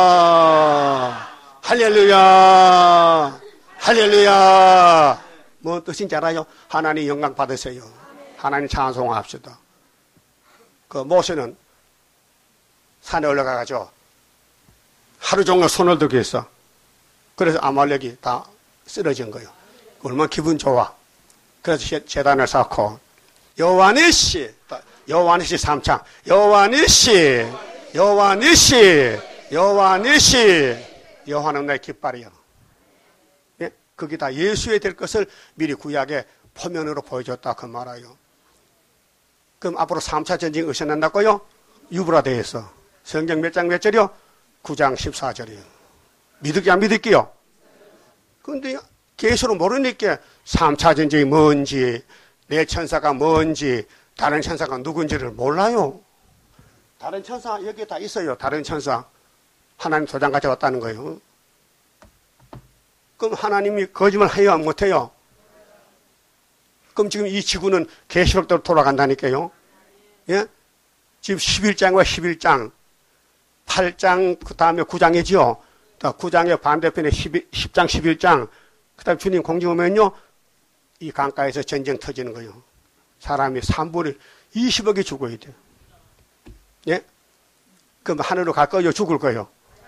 할렐루야. 할렐루야. 뭐 뜻인지 알아요? 하나님 영광 받으세요. 하나님 찬송합시다. 그 모세는 산에 올라가가지고 하루 종일 손을 들고 있어. 그래서 아말렉이 다 쓰러진 거예요. 얼마나 기분 좋아. 그래서 제단을 쌓고 여호와니시 여호와니시 삼 창 여호와니시 여호와니시 여호와니시 여호와는 내 깃발이야. 예? 그게 다 예수에 될 것을 미리 구약에 표면으로 보여줬다 그 말이에요. 그럼 앞으로 삼 차 전쟁이 의심난다고요? 유브라데에서 성경 몇 장 몇 절이요? 구 장 십사 절이요. 믿을게 안 믿을게요? 그런데 계시로 모르니까 삼 차 전쟁이 뭔지 내 천사가 뭔지 다른 천사가 누군지를 몰라요. 다른 천사 여기 다 있어요. 다른 천사 하나님 도장 가져왔다는 거예요. 그럼 하나님이 거짓말 해요 안 못해요? 그럼 지금 이 지구는 계시록대로 돌아간다니까요. 예? 지금 십일 장과 십일 장 팔 장 그 다음에 구 장이지요. 구 장의 반대편에 십 장 십일 장 그 다음에 주님 공중 오면요 이 강가에서 전쟁 터지는 거예요. 사람이 삼분의 이십억이 죽어야 돼요. 예? 그럼 하늘로 갈 거예요? 죽을 거예요?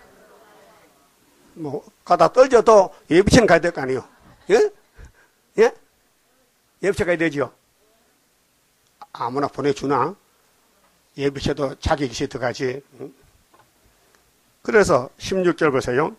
뭐 가다 떨어져도 예비체는 가야 될 거 아니에요? 예? 예? 예비체 가야 되죠? 아무나 보내주나? 예비체도 자기 기시에 들어가지. 그래서 십육 절 보세요.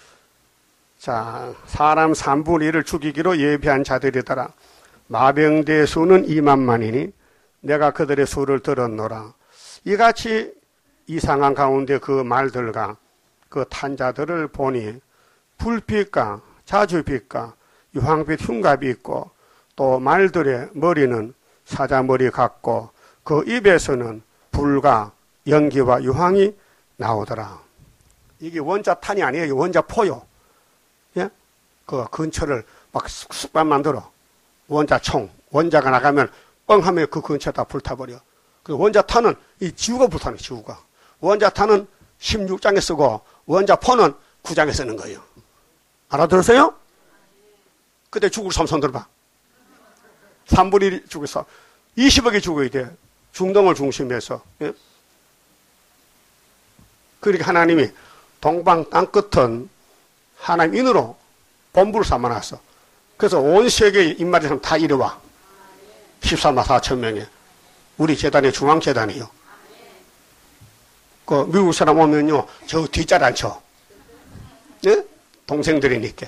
자, 사람 삼분의 일을 죽이기로 예비한 자들이더라. 마병대 수는 이만만이니 내가 그들의 수를 들었노라. 이같이 이상한 가운데 그 말들과 그 탄자들을 보니 불빛과 자주빛과 유황빛 흉갑이 있고 또 말들의 머리는 사자머리 같고 그 입에서는 불과 연기와 유황이 나오더라. 이게 원자 탄이 아니에요. 원자 포요. 예? 그 근처를 막 쑥쑥 만들어. 원자 총. 원자가 나가면 뻥 하면 그 근처 다 불타버려. 그 원자 탄은 이 지구가 불타는 지구가. 원자 탄은 십육 장에 쓰고 원자 포는 구 장에 쓰는 거예요. 알아들었어요? 그때 죽을 사람 손 들어봐. 삼분의 일 죽어서 이십억이 죽어야 돼. 중동을 중심해서. 예? 그러니까 하나님이 동방 땅끝은 하나님 인으로 본부를 삼아놨어. 그래서 온 세계의 입맛이 다 이리와. 십삼만 사천 명에. 우리 재단이 중앙재단이요. 그 미국 사람 오면요, 저 뒷자리 앉혀. 예? 동생들이니까.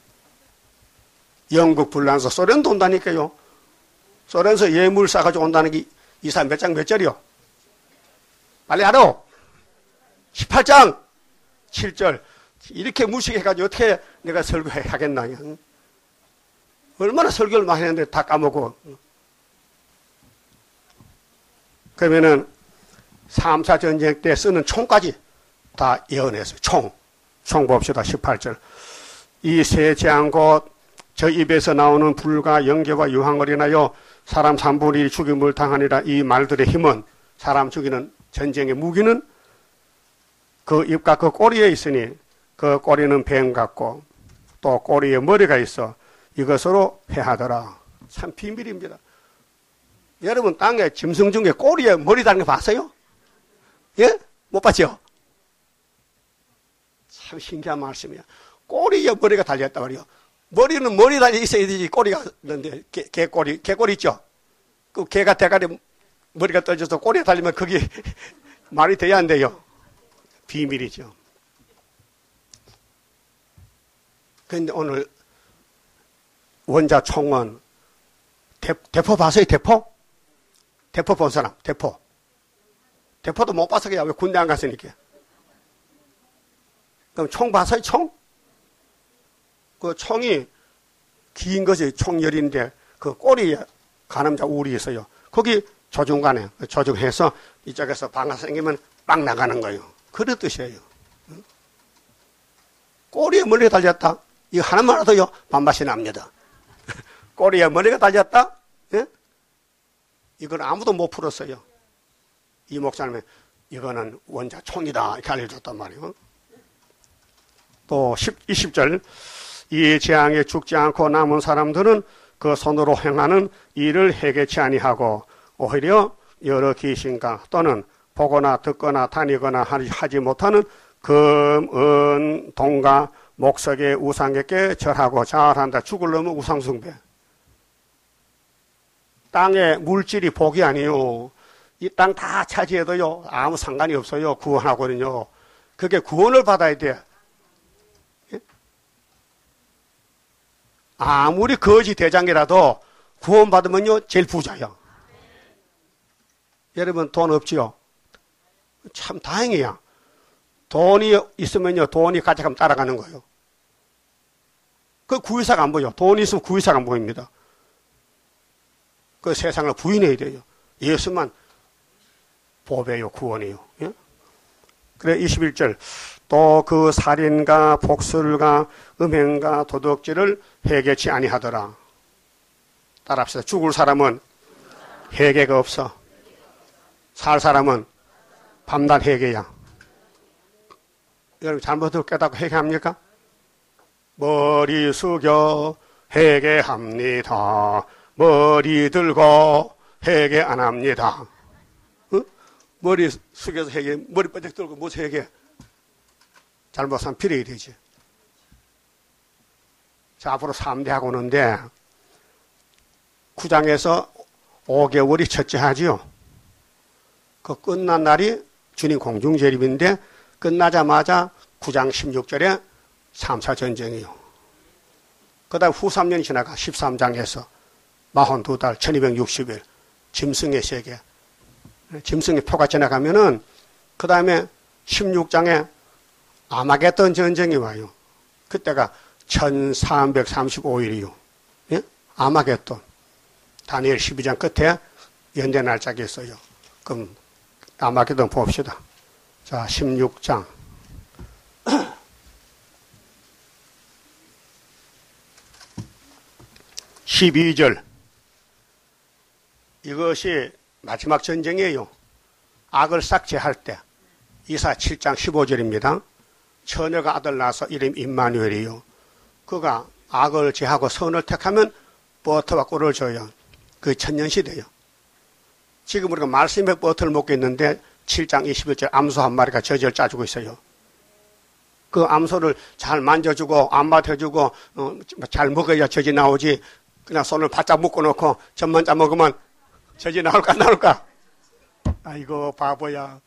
영국 불란서 소련도 온다니까요. 소련에서 예물 싸가지고 온다는 게 이사 몇 장 몇 절이요? 빨리 알아. 십팔 장 칠 절. 이렇게 무식해가지고 어떻게 내가 설교하겠나. 얼마나 설교를 많이 했는데 다 까먹고. 그러면은 삼 차 전쟁 때 쓰는 총까지 다 예언했어요. 총. 총 봅시다. 십팔 절. 이 세 재앙 곧 저 입에서 나오는 불과 연기와 유황을 인하여 사람 삼분의 일이 죽임을 당하니라. 이 말들의 힘은 사람 죽이는 전쟁의 무기는 그 입과 그 꼬리에 있으니 그 꼬리는 뱀 같고 또 꼬리에 머리가 있어 이것으로 회하더라. 참 비밀입니다. 여러분 땅에 짐승 중에 꼬리에 머리 달린 거 봤어요? 예? 못 봤죠? 참 신기한 말씀이야. 꼬리에 머리가 달렸단 말이요. 머리는 머리 달려 있어야 되지 꼬리가 있는데 개, 개꼬리 개꼬리 있죠? 그 개가 대가리 머리가 떨어져서 꼬리에 달리면 그게 말이 돼야 안 돼요. 비밀이죠. 그런데 오늘 원자 총원 대, 대포 봤어요? 대포? 대포 본 사람? 대포. 대포도 못 봐서 그냥 왜 군대 안 갔으니까. 그럼 총 봤어요? 총? 그 총이 긴 것이 총열인데 그 꼬리에 가늠자 울이 있어요. 거기 조중간에 조중해서 이쪽에서 방아 생기면 빵 나가는 거예요. 그런 뜻이에요. 꼬리에 머리가 달렸다. 이거 하나만 하도요 반맛이 납니다. 꼬리에 머리가 달렸다. 예? 이건 아무도 못 풀었어요. 이 목사님은 이거는 원자 총이다 이렇게 알려줬단 말이에요. 또 이십 절 이 재앙에 죽지 않고 남은 사람들은 그 손으로 행하는 일을 해결치 아니하고 오히려 여러 귀신과 또는 보거나 듣거나 다니거나 하지 못하는 금, 은, 동과 목석의 우상에게 절하고 자활한다. 죽으려면 우상숭배. 땅의 물질이 복이 아니요. 이 땅 다 차지해도요 아무 상관이 없어요. 구원하고는요. 그게 구원을 받아야 돼. 아무리 거지 대장이라도 구원받으면요 제일 부자야. 여러분 돈 없지요? 참 다행이야. 돈이 있으면요 돈이 가져가면 따라가는 거예요. 그 구의사가 안 보여. 돈이 있으면 구의사가 안 보입니다. 그 세상을 부인해야 돼요. 예수만 보배요 구원이요. 예? 그래 이십일 절 또 그 살인과 복술과 음행과 도둑질을 해결치 아니하더라. 따라합시다. 죽을 사람은 해결가 없어. 살 사람은 밤낮 해결이야. 여러분 잘못을 깨닫고 해결합니까? 머리 숙여 해결합니다. 머리 들고 해결 안 합니다. 어? 머리 숙여서 해결, 머리 뼈적 들고 못 해결. 잘못하면 필요해 되지. 자, 앞으로 삼 대 하고 오는데, 구장에서 오 개월이 첫째 하지요. 그 끝난 날이 주님 공중재림인데, 끝나자마자 구장 십육 절에 삼 차 전쟁이요. 그 다음 후 삼 년이 지나가 십삼 장에서 사십이 달, 천이백육십 일, 짐승의 세계. 짐승의 표가 지나가면은, 그 다음에 십육 장에 아마겟돈 전쟁이 와요. 그때가 천삼백삼십오 일이요. 예? 아마겟돈. 다니엘 십이 장 끝에 연대 날짜가 있어요. 그럼 아마겟돈 봅시다. 자, 십육 장. 십이 절. 이것이 마지막 전쟁이에요. 악을 싹 제할 때. 이사 칠 장 십오 절입니다. 처녀가 아들 낳아서 이름 임마누엘이요. 그가 악을 제하고 선을 택하면 버터와 꿀을 줘요. 그 천년시대요. 지금 우리가 말씀의 버터를 먹고 있는데 칠 장 이십일 절 암소 한 마리가 저절 짜주고 있어요. 그 암소를 잘 만져주고 안맞혀주고 어, 잘 먹어야 젖이 나오지. 그냥 손을 바짝 묶어놓고 젖만 짜 먹으면 젖이 나올까 안 나올까? 아이고 바보야.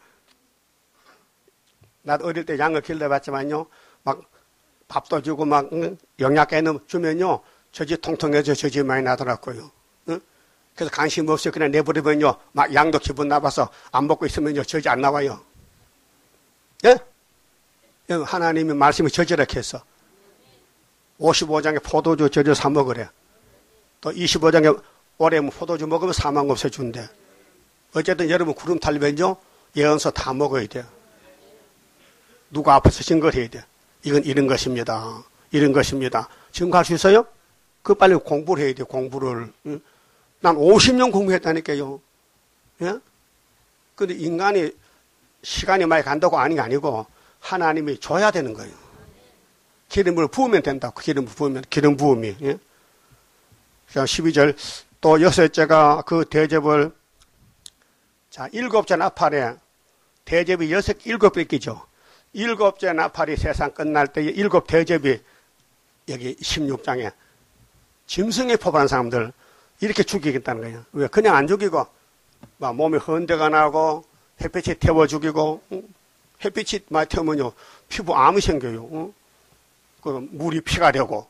나도 어릴 때 양을 길러봤지만요, 막 밥도 주고 막 응? 영양가는 주면요, 젖이 통통해져 젖이 많이 나더라고요. 응? 그래서 관심 없이 그냥 내버리면요, 막 양도 기분 나빠서 안 먹고 있으면요, 젖이 안 나와요. 예? 하나님이 말씀이 저저렇게 했어. 오십오 장에 포도주 저저 사 먹으래. 또 이십오 장에 올해 포도주 먹으면 사망 없애준대. 어쨌든 여러분 구름 탈면요, 예언서 다 먹어야 돼요. 누가 앞에서 증거를 해야 돼. 이건 이런 것입니다. 이런 것입니다. 증거할 수 있어요? 그 빨리 공부를 해야 돼, 공부를. 응? 난 오십 년 공부했다니까요. 예? 근데 인간이 시간이 많이 간다고 하는 게 아니고 하나님이 줘야 되는 거예요. 기름을 부으면 된다고. 기름을 부으면, 기름 부음이. 예? 십이 절, 또 여섯째가 그 대접을, 자, 일곱째 나팔에 대접이 여섯, 일곱 뺏기죠. 일곱째 나팔이 세상 끝날 때에 일곱 대접이 여기 십육 장에 짐승에 포함한 사람들 이렇게 죽이겠다는 거예요. 왜? 그냥 안 죽이고, 막 몸에 헌대가 나고, 햇빛이 태워 죽이고, 햇빛이 많이 태우면요, 피부 암이 생겨요. 그 물이 피가 되고.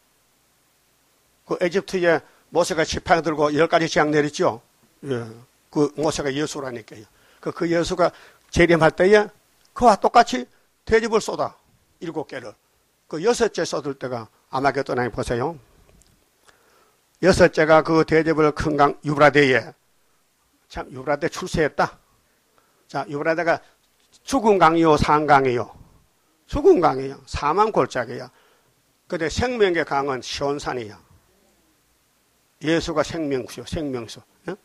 그 에집트에 모세가 지팡이 들고 열 가지 재앙 내렸죠. 예. 그 모세가 예수라니까요. 그, 그 예수가 재림할 때에 그와 똑같이 대접을 쏟아. 일곱 개를. 그 여섯째 쏟을 때가 아마겟돈에 보세요. 여섯째가 그 대접을 큰 강 유브라데에, 참 유브라데 출세했다. 자, 유브라데가 죽은 강이요, 산 강이요. 죽은 강이요. 사망 골짜기야. 근데 생명의 강은 시온산이야. 예수가 생명수요, 생명수. 예?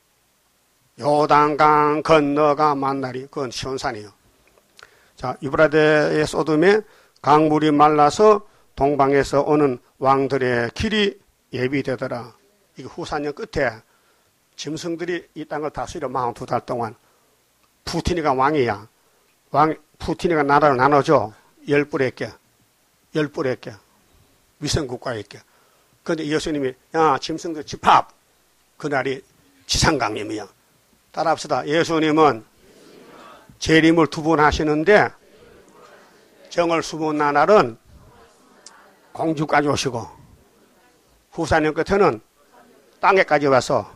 요단강 건너가 만나리, 그건 시온산이요. 자, 유브라데의 소돔에 강물이 말라서 동방에서 오는 왕들의 길이 예비되더라. 이거 후사년 끝에 짐승들이 이 땅을 다스려 사십이 달 동안 푸틴이가 왕이야. 왕, 푸틴이가 나라를 나눠줘. 열 뿔에게, 열 뿔에게, 위성국가에게. 그런데 예수님이, 야, 짐승들 집합! 그날이 지상강림이야. 따라합시다. 예수님은 재림을 두 번 하시는데, 정월 수분 나날은 공주까지 오시고, 후사년 끝에는 땅에까지 와서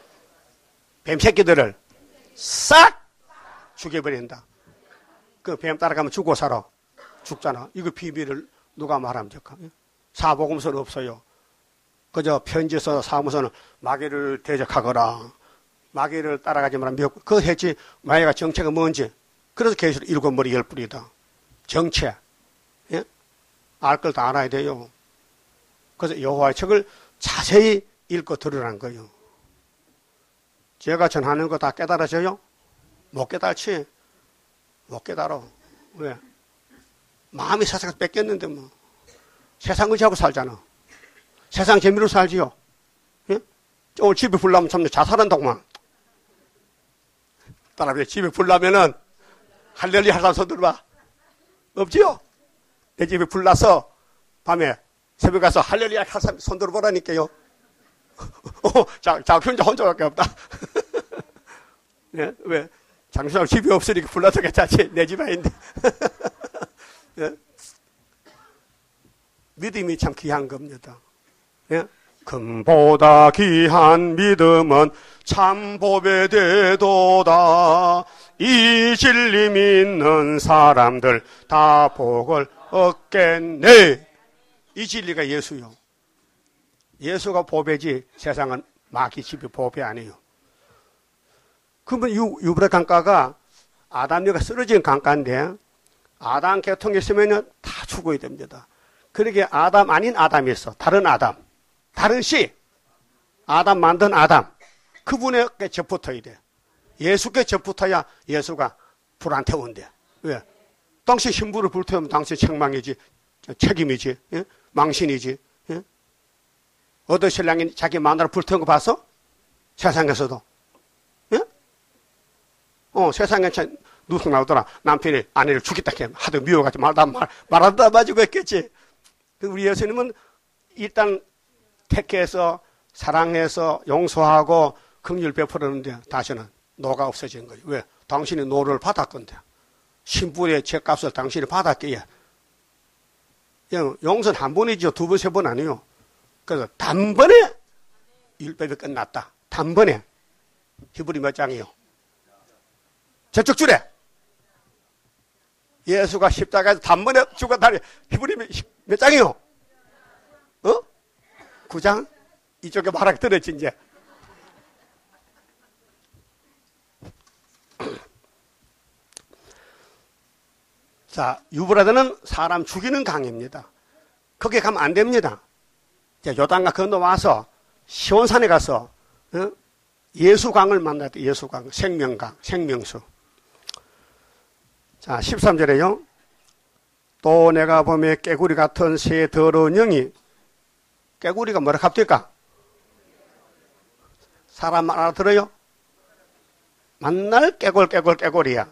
뱀새끼들을 싹 죽여버린다. 그 뱀 따라가면 죽고 살아. 죽잖아. 이거 비밀을 누가 말합니까? 사복음서는 없어요. 그저 편지 써서 사무소는 마귀를 대적하거라. 마귀를 따라가지 말라. 그거 했지. 마귀가 정체가 뭔지. 그래서 계시록 일곱 머리 열 뿔이다. 정체. 예? 알 걸 다 알아야 돼요. 그래서 여호와의 책을 자세히 읽고 들으라는 거예요. 제가 전하는 거 다 깨달아져요? 못 깨달지. 못 깨달아. 왜? 마음이 세상에서 뺏겼는데 뭐. 세상 의지하고 살잖아. 세상 재미로 살지요. 예? 오늘 집에 불나면 참 자살한다고만. 따라해. 집에 불나면은 할렐루야 할 사람 손 들어봐. 없지요? 내 집에 불나서 밤에 새벽 가서 할렐루야 할 사람 손 들어보라니까요. 어, 자, 자, 혼자 혼자밖에 없다. 예? 왜? 장수하고 집이 없으니까 불나서 괜찮지. 내 집 아닌데. 예? 믿음이 참 귀한 겁니다. 예? 금보다 귀한 믿음은 참 복이 되도다. 이 진리 믿는 사람들 다 복을 얻겠네. 이 진리가 예수요. 예수가 보배지 세상은 마귀 집이 보배 아니에요. 그러면 유, 유브라 강가가 아담녀가 쓰러진 강가인데 아담 계통이 있으면 다 죽어야 됩니다. 그러게 아담 아닌 아담이 있어. 다른 아담. 다른 씨. 아담 만든 아담. 그분에게 접붙어야 돼. 예수께 접붙어야 예수가 불 안 태운대. 왜? 당신 신부를 불태우면 당신 책망이지. 책임이지. 예? 망신이지. 예? 어떤 신랑이 자기 마누라 불태운 거 봤어? 세상에서도. 예? 어, 세상에 참 누수 나오더라. 남편이 아내를 죽겠다 해. 하도 미워가지고 말도 말, 말하다 마지고 했겠지. 우리 예수님은 일단 택해서 사랑해서 용서하고 긍휼 베풀었는데 다시는 노가 없어진 거예요. 왜? 당신이 노를 받았건데. 신부의 죄값을 당신이 받았기에. 용서는 한 번이죠. 두 번, 세 번 아니에요. 그래서 단번에 율법이 끝났다. 단번에. 히브리 몇 장이요? 저쪽 줄에. 예수가 십자가에서 단번에 죽었다니. 히브리 몇 장이요? 어? 구 장? 이쪽에 말하기 들었지, 이제. 자, 유브라데는 사람 죽이는 강입니다. 거기에 가면 안 됩니다. 요단강 건너와서 시온산에 가서 어? 예수강을 만나야 돼. 예수강, 생명강, 생명수. 자, 십삼 절에요. 또 내가 보면 깨구리 같은 새 더러운 영이, 깨구리가 뭐라 합니까? 사람 알아들어요? 만날 깨골 깨골 깨골이야.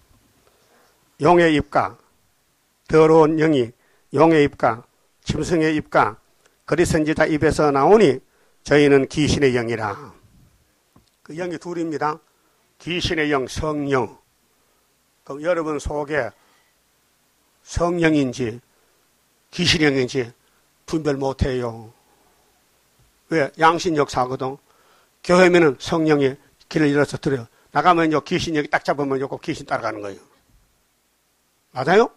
용의 입가, 더러운 영이 용의 입가, 짐승의 입가, 그리스도인지다 입에서 나오니 저희는 귀신의 영이라. 그 영이 둘입니다. 귀신의 영, 성령. 그럼 여러분 속에 성령인지 귀신의 영인지 분별 못해요. 왜? 양신 역사거든. 교회면은 성령이 길을 열어서 들어요. 나가면 요 귀신 여기 딱 잡으면 요거 귀신 따라가는 거예요. 맞아요?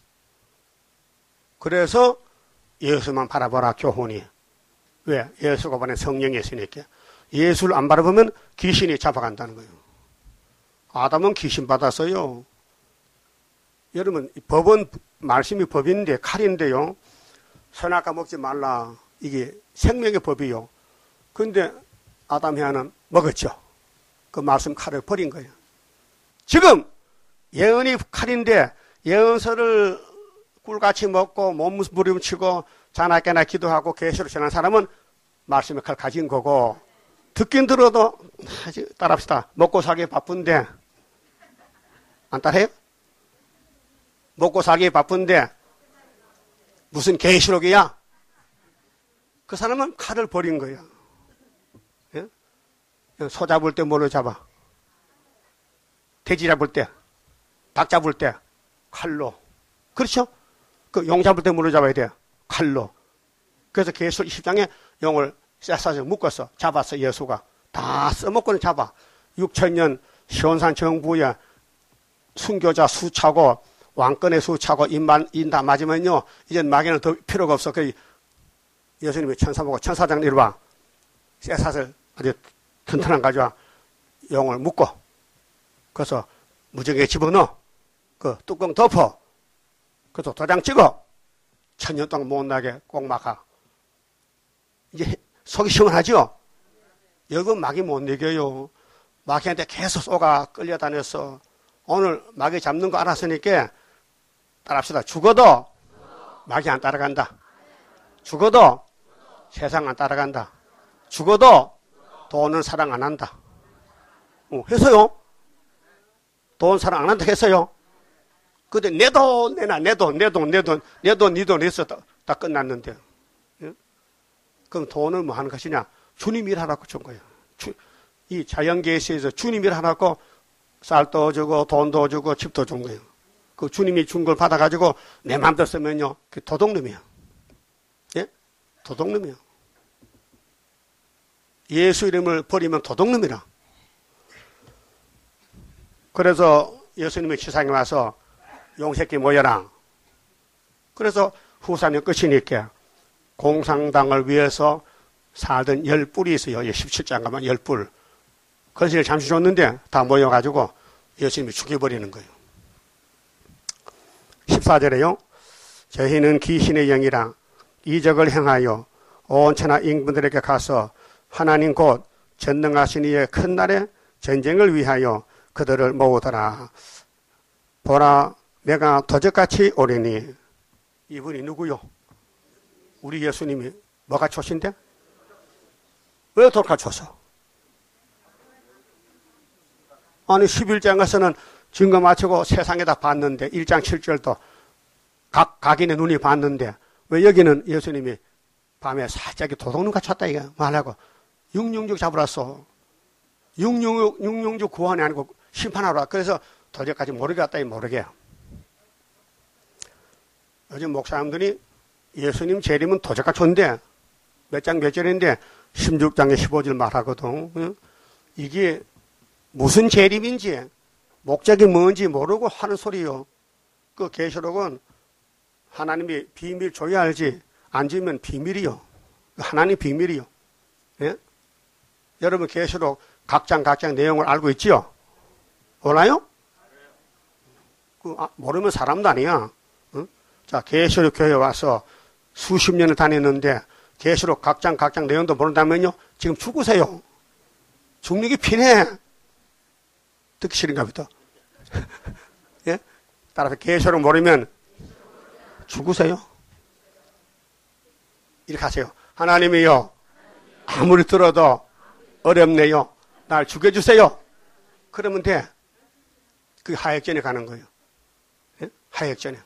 그래서 예수만 바라보라 교훈이. 왜? 예수가 보낸 성령이 있으니까. 예수를 안 바라보면 귀신이 잡아간다는 거예요. 아담은 귀신 받았어요. 여러분 법은 말씀이 법인데 칼인데요. 선악과 먹지 말라. 이게 생명의 법이요. 그런데 아담 해아는 먹었죠. 그 말씀 칼을 버린 거예요. 지금 예언이 칼인데 예언서를 꿀같이 먹고 몸부림치고 자나깨나 기도하고 계시로 전한 사람은 말씀의 칼 가진 거고, 듣긴 들어도 따라합시다. 먹고 살기 바쁜데 안 따라해요? 먹고 살기 바쁜데 무슨 계시록이야? 그 사람은 칼을 버린 거야. 예? 소 잡을 때 뭘로 잡아? 돼지 잡을 때, 닭 잡을 때 칼로. 그렇죠? 그 용 잡을 때 뭘로 잡아야 돼요? 칼로. 그래서 계시록 이십 장에 용을 쇠사슬 묶어서 잡았어. 예수가 다 써먹고는 잡아. 육천 년 시온산 정부에 순교자 수차고 왕권의 수차고 인만 인다 맞으면요 이젠 마귀는 더 필요가 없어. 그 예수님이 천사 보고 천사장 이리와 쇠사슬 아주 튼튼한 가져와 용을 묶고 그래서 무적에 집어넣어 그 뚜껑 덮어 그래서 도장 찍어 천년 동안 못 나게 꼭 막아. 이제 속이 시원하죠? 여러분 마귀 못 이겨요. 마귀한테 계속 쏘가 끌려다녔어. 오늘 마귀 잡는 거 알았으니까 따라합시다. 죽어도 마귀 안 따라간다. 죽어도 세상 안 따라간다. 죽어도 돈은 사랑 안 한다. 어, 했어요. 돈 사랑 안 한다 했어요. 근데 내 돈 내놔. 내 돈, 내 돈, 내 돈, 내 돈, 네 돈 했어. 다, 다 끝났는데. 예? 그럼 돈을 뭐 하는 것이냐? 주님 일하라고 준 거예요. 주, 이 자연계시에서 주님 일하라고 쌀도 주고 돈도 주고 집도 준 거예요. 그 주님이 준 걸 받아가지고 내 마음대로 쓰면요. 그 도둑놈이야. 예? 도둑놈이야. 예수 이름을 버리면 도둑놈이라. 그래서 예수님이 지상에 와서 용새끼 모여라. 그래서 후사님 끝이니까 공상당을 위해서 살던 열 뿔이 있어요. 십칠 장 가면 열 뿔. 그것을 잠시 줬는데 다 모여가지고 예수님이 죽여버리는 거예요. 십사 절에요. 저희는 귀신의 영이라 이적을 행하여 온 천하 인분들에게 가서 하나님 곧 전능하신 이의 큰 날에 전쟁을 위하여 그들을 모으더라. 보라 내가 도적같이 오리니. 이분이 누구요? 우리 예수님이 뭐가 초신데? 왜 돌같이 줬어? 아니 십일 장에서는 증거 맞추고 세상에다 봤는데 일 장 칠 절도 각, 각인의 눈이 봤는데 왜 여기는 예수님이 밤에 살짝 도둑놈 같이 왔다 이거 말하고 육육육 잡으러 왔어. 육육육, 육육육 구원이 아니고 심판하러 왔. 그래서 도저까지 모르게 왔다 모르게. 요즘 목사님들이 예수님 재림은 도적같이 온대. 몇 장 몇 절인데 십육 장에 십오 절 말하거든. 이게 무슨 재림인지 목적이 뭔지 모르고 하는 소리요. 그 계시록은 하나님이 비밀 줘야 알지 안 주면 비밀이요. 하나님 비밀이요. 예? 여러분 계시록 각장 각장 내용을 알고 있지요? 몰라요? 그, 아, 모르면 사람도 아니야. 응? 자, 계시록 교회 와서 수십 년을 다녔는데 계시록 각장 각장 내용도 모른다면요 지금 죽으세요. 죽는 게 피네. 듣기 싫은가 보다. 예? 따라서 계시록 모르면 죽으세요. 이렇게 하세요. 하나님이요 아무리 들어도 어렵네요. 날 죽여주세요. 그러면 돼. 그 하역전에 가는 거예요. 예? 하역전에.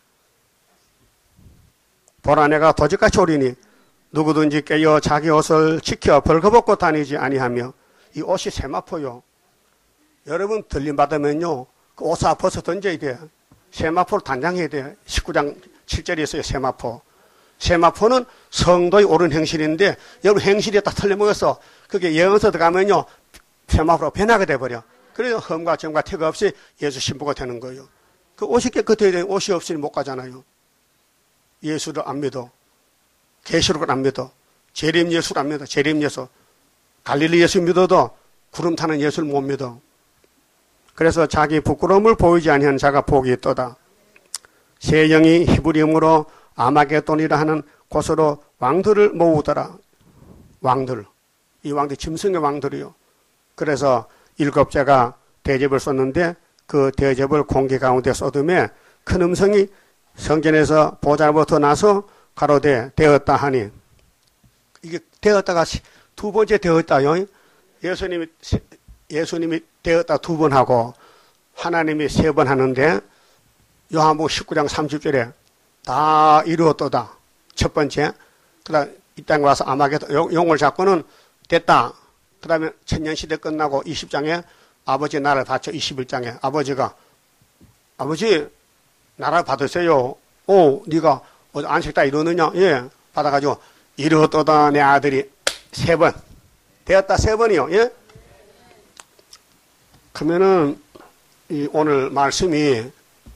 보라 내가 도적같이 오리니 누구든지 깨어 자기 옷을 지켜 벌거벗고 다니지 아니하며 이 옷이 세마포요. 여러분 들림 받으면요. 그 옷을 벗어 던져야 돼요. 세마포를 단장해야 돼요. 십구 장 칠 절에 있어요. 세마포. 세마포는 성도의 옳은 행실인데 여러분 행실이 딱 틀려먹어서 그게 예언서 들어가면요. 세마포로 변하게 돼버려. 그래서 흠과 점과 티가 없이 예수 신부가 되는 거예요. 그 옷이 깨끗해야 되는 옷이 없으니 못 가잖아요. 예수를 안 믿어. 계시록을 안 믿어. 재림 예수를 안 믿어. 재림 예수. 갈릴리 예수 믿어도 구름 타는 예수를 못 믿어. 그래서 자기 부끄러움을 보이지 아니하는 자가 복이 있도다. 세 영이 히브리음으로 아마겟돈이라 하는 곳으로 왕들을 모으더라. 왕들. 이 왕들 짐승의 왕들이요. 그래서 일곱째가 대접을 쏟는데 그 대접을 공기 가운데 쏟음에 큰 음성이 성전에서 보좌로부터 나서 가로되 되었다 하니 이게 되었다가 두 번째 되었다요. 예수님이 예수님이 되었다 두 번 하고 하나님이 세 번 하는데 요한복음 십구 장 삼십 절에 다 이루었도다. 첫 번째. 그다음 이 땅에 와서 아마겟돈 용을 잡고는 됐다. 그다음에 천년시대 끝나고 이십 장에 아버지 나라를 바쳐 이십일 장에 아버지가 아버지 나라를 받으세요. 오 네가 안식 다 이루느냐? 예. 받아가지고 이루었도다 내 아들이 세 번. 되었다 세 번이요. 예. 그러면은 이 오늘 말씀이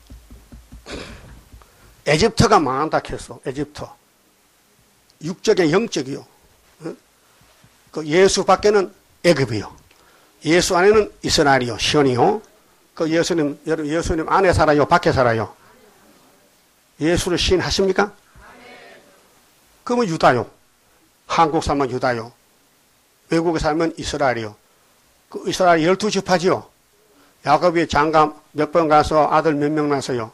에집트가 망한다 했어. 에집트. 육적의 영적이요. 그 예수 밖에는 애굽이요. 예수 안에는 이스라엘이요. 시온이요. 그 예수님, 여러분 예수님 안에 살아요? 밖에 살아요? 예수를 시인하십니까? 그러면 유다요. 한국 살면 유다요. 외국에 살면 이스라엘이요. 그 이스라엘 열두 지파지요. 야곱이 장가 몇 번 가서 아들 몇 명 낳았어요?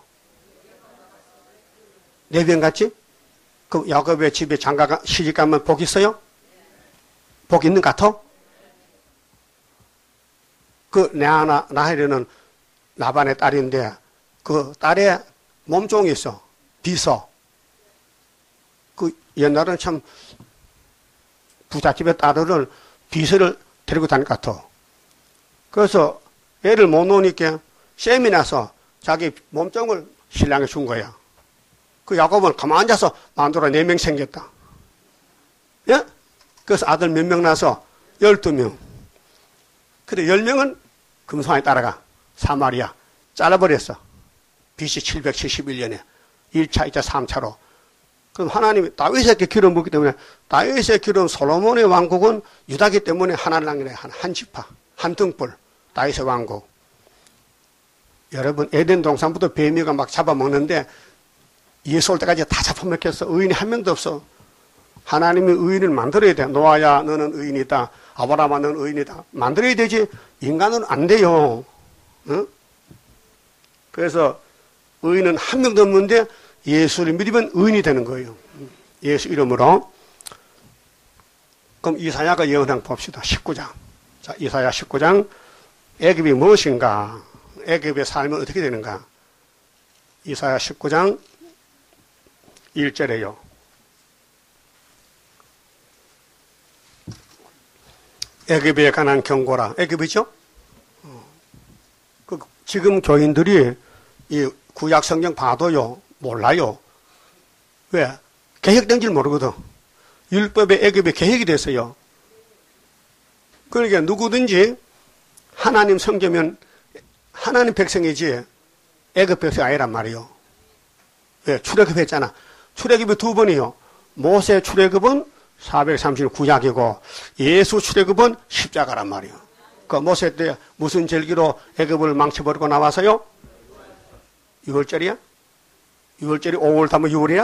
네 명 갔지? 그럼 야곱의 집에 장가가 시집 가면 복 있어요? 복 있는 것 같아? 그 레아나 라헬은 라반의 딸인데 그 딸의 몸종이 있어. 비서. 그 옛날에는 참 부잣집의 딸을 비서를 데리고 다닐 것 같아. 그래서 애를 못 놓으니까 셈이 나서 자기 몸종을 신랑에 준 거야. 그 야곱은 가만히 앉아서 만들어 네 명 생겼다. 예? 그래서 아들 몇 명 낳아서 열두 명. 근데 열 명은 금송아지 따라가. 사마리아. 잘라버렸어. 비씨 칠백칠십일 년에. 일 차, 이 차, 삼 차로. 그럼 하나님이 다윗에게 기름 붓기 때문에 다윗의 기름 솔로몬의 왕국은 유다기 때문에 하나를 남기네. 한, 한 지파. 한 등불. 다윗의 왕국. 여러분 에덴 동산부터 뱀이가 막 잡아먹는데 예수 올 때까지 다 잡아먹혔어. 의인이 한 명도 없어. 하나님이 의인을 만들어야 돼. 노아야 너는 의인이다. 아브라함아 너는 의인이다. 만들어야 되지. 인간은 안 돼요. 응? 그래서 의인은 한 명도 없는데 예수를 믿으면 의인이 되는 거예요. 예수 이름으로. 그럼 이사야가 예언한 봅시다. 십구 장. 자, 이사야 십구 장. 애굽이 무엇인가? 애굽의 삶은 어떻게 되는가? 이사야 십구 장 일 절에요. 애굽에 관한 경고라. 애굽이죠? 그 지금 교인들이 이 구약 성경 봐도요 몰라요. 왜? 계획된 줄 모르거든. 율법에 애굽에 계획이 됐어요. 그러니까 누구든지 하나님 성경면 하나님 백성이지 애굽 백성이 아니란 말이에요. 왜? 출애굽했잖아. 출애굽이 두 번이요. 모세 출애굽은 사백삼십구 약이고 예수 출애굽은 십자가란 말이에요. 그 모세 때 무슨 절기로 애굽을 망쳐버리고 나와서요? 유월절이야? 유월절이 오월 다면 유월이야?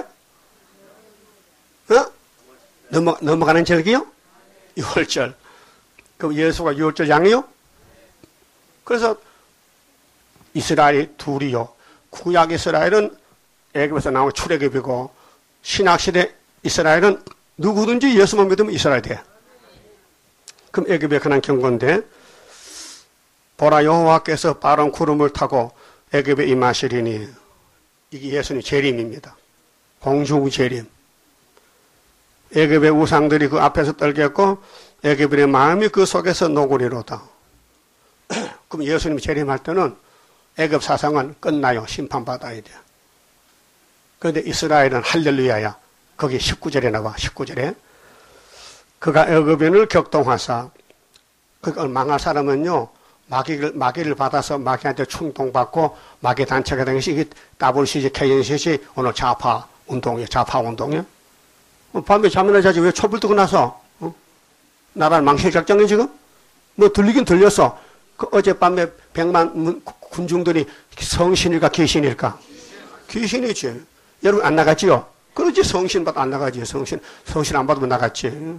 어? 넘어, 넘어가는 절기요? 유월절. 그럼 예수가 유월절 양이요? 그래서 이스라엘이 둘이요. 구약 이스라엘은 애굽에서 나온 출애굽이고 신약시대 이스라엘은 누구든지 예수만 믿으면 이스라엘 돼. 그럼 애굽에 관한 경고인데, 보라 여호와께서 빠른 구름을 타고 애굽에 임하시리니, 이게 예수님 재림입니다. 공중 재림. 애굽의 우상들이 그 앞에서 떨겠고 애굽인의 마음이 그 속에서 녹으리로다. 그럼 예수님이 재림할 때는 애굽 사상은 끝나요. 심판받아야 돼요. 그런데 이스라엘은 할렐루야야. 거기 십구 절에 나와. 십구 절에 그가 애굽인을 격동하사, 그 망할 사람은요 마귀를, 마귀를 받아서 마귀한테 충동받고 마귀 단체가 된 것이 이게 더블유씨지 케이엔씨씨 오늘 좌파 운동이에요. 좌파 운동이에요. 밤에 잠이나 자지 왜 촛불 뜨고 나서 어? 나라를 망칠 작정이 지금? 뭐 들리긴 들렸어. 그 어젯밤에 백만 군중들이 성신일까 귀신일까? 귀신이지. 여러분 안 나갔지요? 그러지. 성신 받아 안 나가지. 성신 성신 안 받으면 나갔지.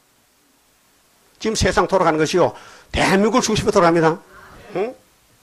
지금 세상 돌아가는 것이요 대한민국을 중심으로 돌아갑니다. 응?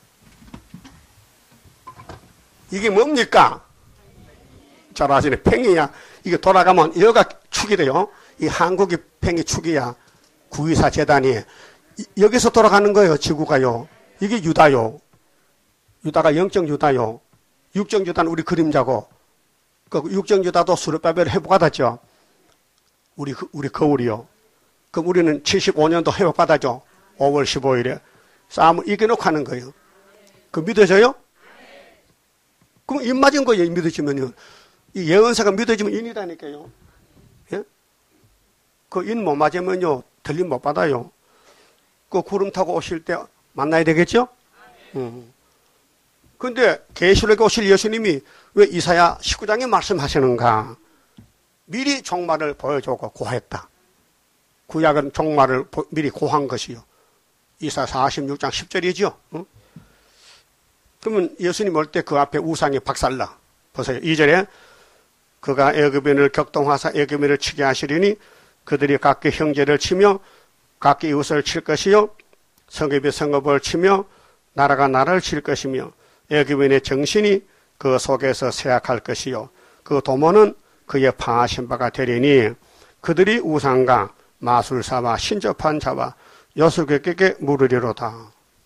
이게 뭡니까? 잘 아시네. 팽이야. 이게 돌아가면 여가 축이 돼요. 이 한국이 팽이 축이야. 구이사 재단이. 여기서 돌아가는 거예요. 지구가요. 이게 유다요. 유다가 영적 유다요. 육적 유다는 우리 그림자고, 그 육적 유다도 수르바벨 회복받았죠. 우리 우리 거울이요. 그럼 우리는 칠십오 년도 회복받았죠. 오월 십오일에 싸움을 이겨놓고 하는 거예요. 그 믿어져요? 그럼 입 맞은 거예요. 믿어지면요. 이 예언사가 믿어지면 인이라니까요. 예? 그 인 못 맞으면요 들림 못 받아요. 그 구름 타고 오실 때 만나야 되겠죠? 음. 근데 계시록에 오실 예수님이 왜 이사야 십구 장에 말씀하시는가? 미리 종말을 보여주고 고했다. 구약은 종말을 미리 고한 것이요. 이사 사십육 장 십 절이죠. 응? 그러면 예수님 올 때 그 앞에 우상이 박살나. 보세요. 이 절에 그가 애굽인을 격동하사 애굽인을 치게 하시리니 그들이 각기 형제를 치며 각기 이웃을 칠 것이요 성읍이 성읍을 치며 나라가 나라를 칠 것이며 애굽인의 정신이 그 속에서 쇠약할 것이요 그 도모는 그의 파하신 바가 되리니 그들이 우상과 마술사와 신접한 자와 여수객에게 물으리로다.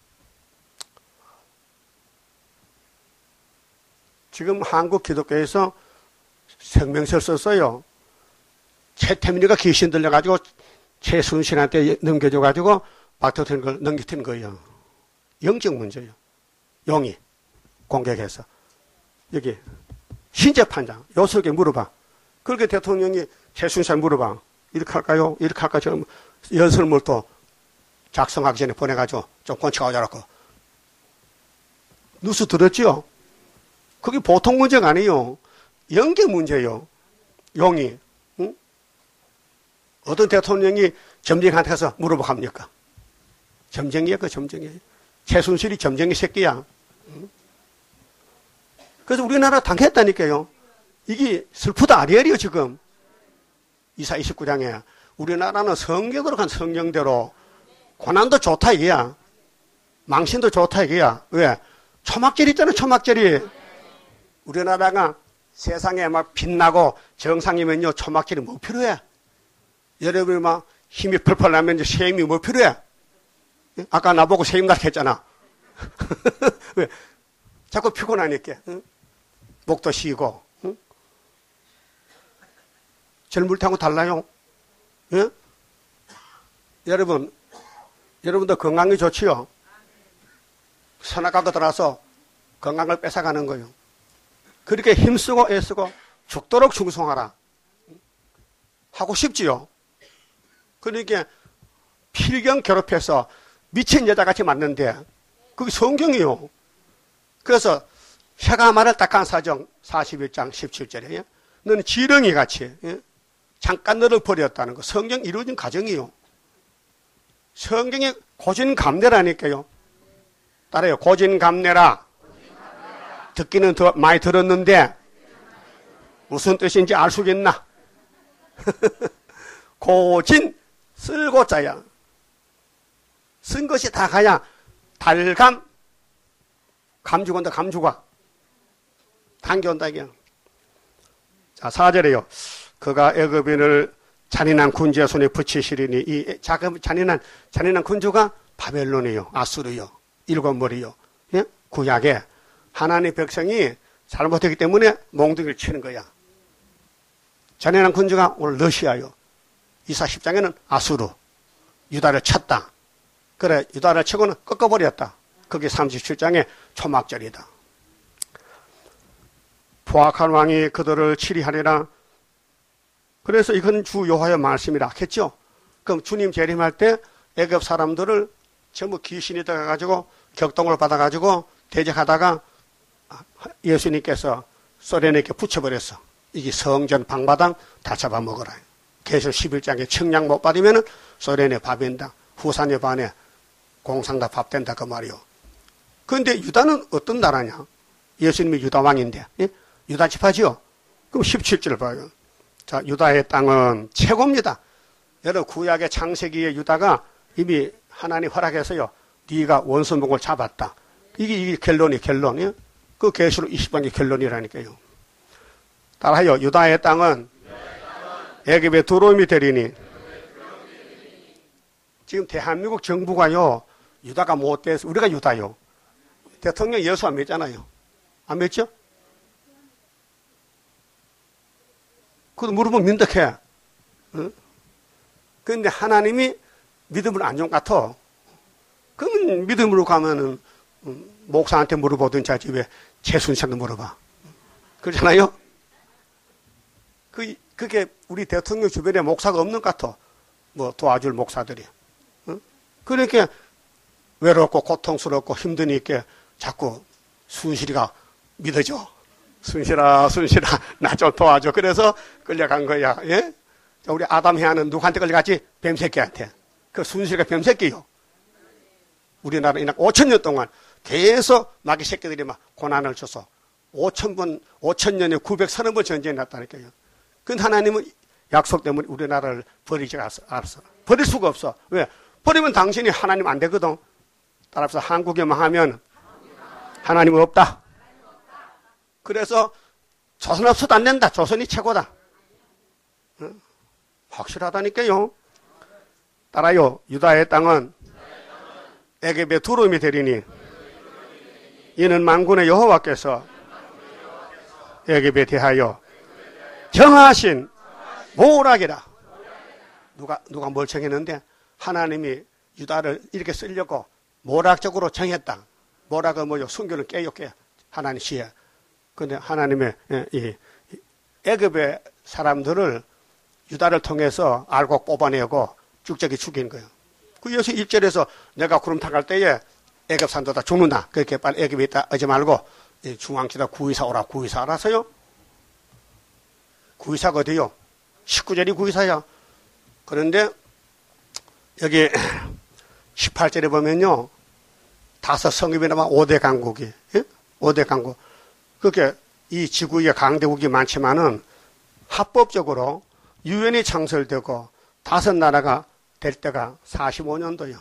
지금 한국 기독교에서 생명서를 썼어요. 최태민이가 귀신 들려가지고 최순신한테 넘겨줘가지고 박터트린 걸 넘기는 거예요. 영적 문제예요. 용이 공격해서. 여기 신재판장 요석에 물어봐. 그렇게 대통령이 최순실한테 물어봐. 이렇게 할까요? 이렇게 할까요? 지금 연설문 또 작성하기 전에 보내가지고 좀 권치가 오자라고. 뉴스 들었지요? 그게 보통 문제가 아니에요. 영계 문제예요. 용이. 응? 어떤 대통령이 점쟁이한테 가서 물어보고 합니까? 점쟁이야, 그 점쟁이. 최순실이 점쟁이 새끼야. 응? 그래서 우리나라 당했다니까요. 이게 슬프다, 아리엘이요, 지금. 이사 이십구 장에. 우리나라는 성경으로 간 성경대로 고난도 좋다, 이게야. 망신도 좋다, 이게야. 왜? 초막절이 있잖아, 초막절이. 우리나라가 세상에 막 빛나고 정상이면요, 초막절이 뭐 필요해? 여러분이 막 힘이 펄펄 나면 쇠임이 뭐 필요해? 아까 나보고 쇠임 같아 했잖아. 왜? 자꾸 피곤하니까. 응? 목도 쉬고. 응? 젊을 때하고 달라요. 예? 여러분, 여러분도 건강이 좋지요? 선악과가 들어와서 건강을 뺏어가는 거예요. 그렇게 힘쓰고 애쓰고 죽도록 충성하라. 하고 싶지요? 그러니까 필경 괴롭혀서 미친 여자같이 맞는데 그게 성경이요. 그래서 혀가 말을 딱한 사정 사십일 장 십칠 절에 너는 지렁이같이 예? 잠깐 너를 버렸다는 거. 성경 이루어진 과정이요. 성경에 고진감래라니까요. 따라요. 고진감래라. 듣기는 더 많이 들었는데 무슨 뜻인지 알 수 있나? 고진 쓸고 자야. 쓴 것이 다 가야 달감 감주가 온다. 감주가 당겨온다 이게. 자 사 절에요. 그가 애굽인을 잔인한 군주의 손에 붙이시리니 이 자금 잔인한 잔인한 군주가 바벨론이요, 아수르요, 일곱 머리요. 예? 구약에 하나님의 백성이 잘못했기 때문에 몽둥이를 치는 거야. 잔인한 군주가 오늘 러시아요. 이사 십 장에는 아수르, 유다를 쳤다. 그래, 유다를 치고는 꺾어버렸다. 그게 삼십칠 장의 초막절이다. 포악한 왕이 그들을 치리하리라. 그래서 이건 주 여호와의 말씀이라 했죠. 그럼 주님 재림할 때 애굽 사람들을 전부 귀신이 들어가가지고 격동을 받아가지고 대적하다가 예수님께서 소련에게 붙여버렸어. 이게 성전 방마당 다 잡아먹어라. 계시록 십일 장에 청량 못 받으면 소련의 밥인다. 후산의 반에 공상다 밥 된다 그 말이요. 그런데 유다는 어떤 나라냐? 예수님이 유다 왕인데 예? 유다 지파지요. 그럼 십칠 절 봐요. 자, 유다의 땅은 최고입니다. 여러분 구약의 창세기에 유다가 이미 하나님 허락해서요. 네가 원수목을 잡았다. 이게, 이게 결론이 결론이요. 그 계시록 이십 장의 결론이라니까요. 따라하여 유다의 땅은 애굽의 두로움이 되리니. 지금 대한민국 정부가요. 유다가 못돼서 우리가 유다요. 대통령 예수 안 믿잖아요. 안 믿죠? 그것도 물어보면 민덕해. 응? 그런데 하나님이 믿음을 안 준 것 같아. 그러면 믿음으로 가면은 음, 목사한테 물어보든지 하지 왜 최순실한테 물어봐. 그렇잖아요? 그, 그게 우리 대통령 주변에 목사가 없는 것 같아. 뭐 도와줄 목사들이. 응? 그러니까 외롭고 고통스럽고 힘드니까 자꾸 순실이가 믿어줘. 순실아, 순실아, 나 좀 도와줘. 그래서 끌려간 거야. 예? 우리 아담 해아는 누구한테 끌려갔지? 뱀새끼한테. 그 순실이가 뱀새끼요. 우리나라 이날 오천 년 동안 계속 마귀 새끼들이 막 고난을 줘서 오천 번, 오천 년에 구백삼십 번 전쟁이 났다니까요. 근데 하나님은 약속 때문에 우리나라를 버리지 않았어. 버릴 수가 없어. 왜? 버리면 당신이 하나님 안 되거든. 따라서 한국에만 하면 하나님은 없다. 그래서 조선 없어도 안 된다. 조선이 최고다. 응? 확실하다니까요. 따라요. 유다의 땅은 애굽의 두루움이 되리니 이는 만군의 여호와께서 애굽에 대하여 정하신 모락이라. 누가 누가 뭘 정했는데 하나님이 유다를 이렇게 쓰려고 모락적으로 정했다. 모락은 뭐요? 순교를 깨요, 깨. 하나님 시에. 근데 하나님의 이 애굽의 사람들을 유다를 통해서 알고 뽑아내고 쭉저기 죽인 거예요. 그 예수 일 절에서 내가 구름 타갈 때에 애굽 산도 다 죽는다. 그렇게 빨리 애굽에 있다 하지 말고 중앙지다 구의사 오라. 구의사 알았어요? 구의사가 어디요? 십구 절이 구의사야. 그런데 여기 십팔 절에 보면요. 다섯 성읍이나 오 대 강국이, 예? 오 대 강국. 그렇게 이 지구에 강대국이 많지만은 합법적으로 유엔이 창설되고 다섯 나라가 될 때가 사십오 년도요.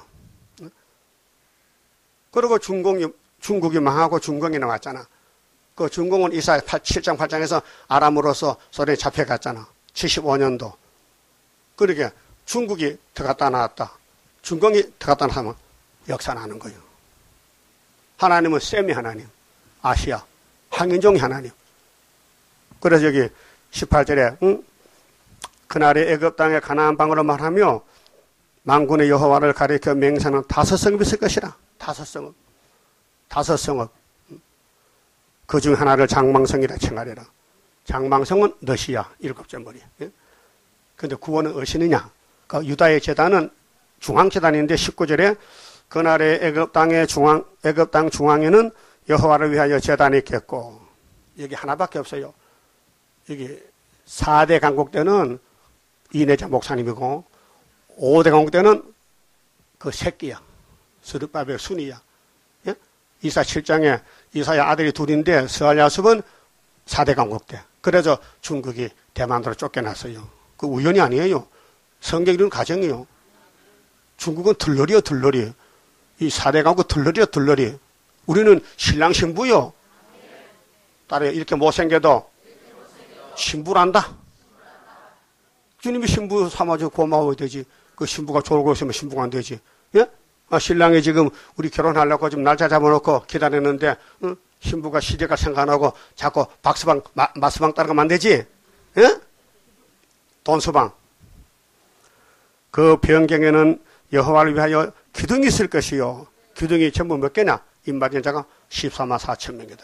그리고 중공이, 중국이 망하고 중공이 나왔잖아. 그 중공은 이사야 칠 장 팔 장에서 아람으로서 소련에 잡혀갔잖아. 칠십오 년도. 그러게 중국이 들어갔다 나왔다. 중공이 들어갔다 나면 역사 나는 거예요. 하나님은 셈이 하나님. 아시아. 황인종이 하나님. 그래서 여기 십팔 절에 응? 그날의 애굽 땅에 가나안 방으로 말하며 만군의 여호와를 가리켜 맹세하는 다섯 성읍이 있을 것이라. 다섯 성읍. 다섯 성읍. 그 중 하나를 장망성이라 칭하리라. 장망성은 러시아 일곱째 머리. 그런데 구원은 어디느냐? 그 유다의 제단은 중앙제단인데 십구 절에 그날의 애굽 땅의 중앙 애굽 땅 중앙에는 여호와를 위하여 제단이 있겠고 여기 하나밖에 없어요. 여기 사 대 강국 때는 이내자 목사님이고 오 대 강국 때는 그 새끼야. 스룹바벨 순이야. 예? 이사 칠 장에 이사의 아들이 둘인데 스알야습은 사 대 강국 때. 그래서 중국이 대만으로 쫓겨났어요. 그 우연이 아니에요. 성경이는 가정이요. 중국은 들러리요, 들러리. 이 사 대 강국 들러리요, 들러리. 우리는 신랑 신부요. 따라요. 이렇게 못생겨도 신부란다. 주님이 신부 삼아줘 고마워야 되지. 그 신부가 졸고 있으면 신부가 안 되지. 예? 아, 신랑이 지금 우리 결혼하려고 지금 날짜 잡아놓고 기다렸는데, 응? 신부가 시대가 생각나고 자꾸 박스방, 마, 마스방 따라가면 안 되지? 예? 돈수방. 그 변경에는 여호와를 위하여 기둥이 있을 것이요. 기둥이 전부 몇 개냐? 인마전자가 십사만 사천 명이다.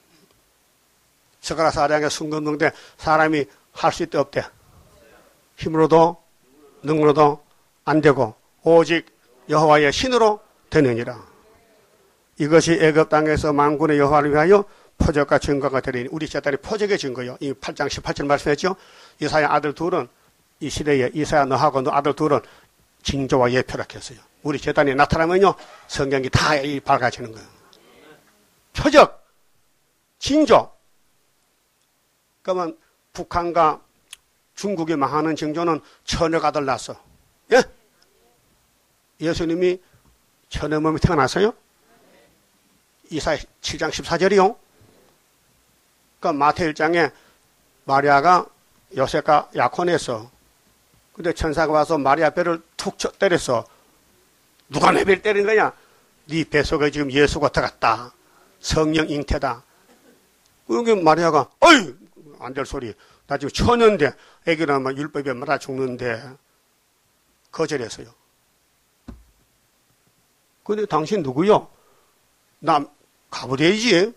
스가랴 사장의 순금동대 사람이 할 수 있대 없대. 힘으로도 능으로도 안 되고 오직 여호와의 신으로 되느니라. 이것이 애굽 땅에서 만군의 여호와를 위하여 표적과 증거가 되리니 우리 제딸이 표적의 증거요. 이 팔 장 십팔 절 말씀했죠. 이사야 아들 둘은 이 시대에 이사야 너하고 너 아들 둘은 징조와 예표라 했어요. 우리 제단이 나타나면요 성경이 다 밝아지는 거예요. 표적, 징조. 그러면 북한과 중국이 망하는 징조는 처녀가 아들 낳았어. 예? 예수님이 처녀 몸에 태어났어요? 이사야 칠 장 십사 절이요. 그러니까 마태 일 장에 마리아가 요셉과 약혼했어. 근데 천사가 와서 마리아 뼈를 툭 쳐 때렸어. 누가 내 뼈를 때린 거냐? 네 뱃속에 지금 예수가 들어갔다. 성령 잉태다. 그러니까 마리아가 어이 안 될 소리. 나 지금 처녀인데 애기는 막 율법에 말아 죽는데 거절했어요. 근데 당신 누구요? 나 가부대이지.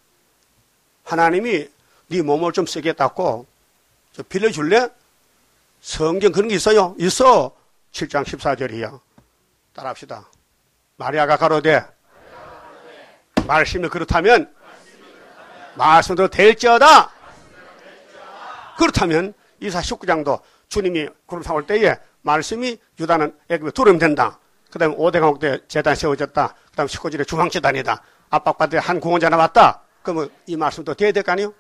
하나님이 네 몸을 좀 쓰겠다고 저 빌려줄래? 성경 그런 게 있어요? 있어. 칠 장 십사 절이야. 따라합시다. 마리아가 가로되 말씀이 그렇다면 말씀대로 될지어다. 그렇다면 이사 십구 장도 주님이 구름 타올 때에 말씀이 유다는 애굽에 두르면 된다. 그 다음에 오대강옥 때 제단 세워졌다. 그 다음에 십구 절에 중앙제단이다. 압박받을 한 구원자 나왔다. 그러면 이 말씀도 돼야 될 거 아니요?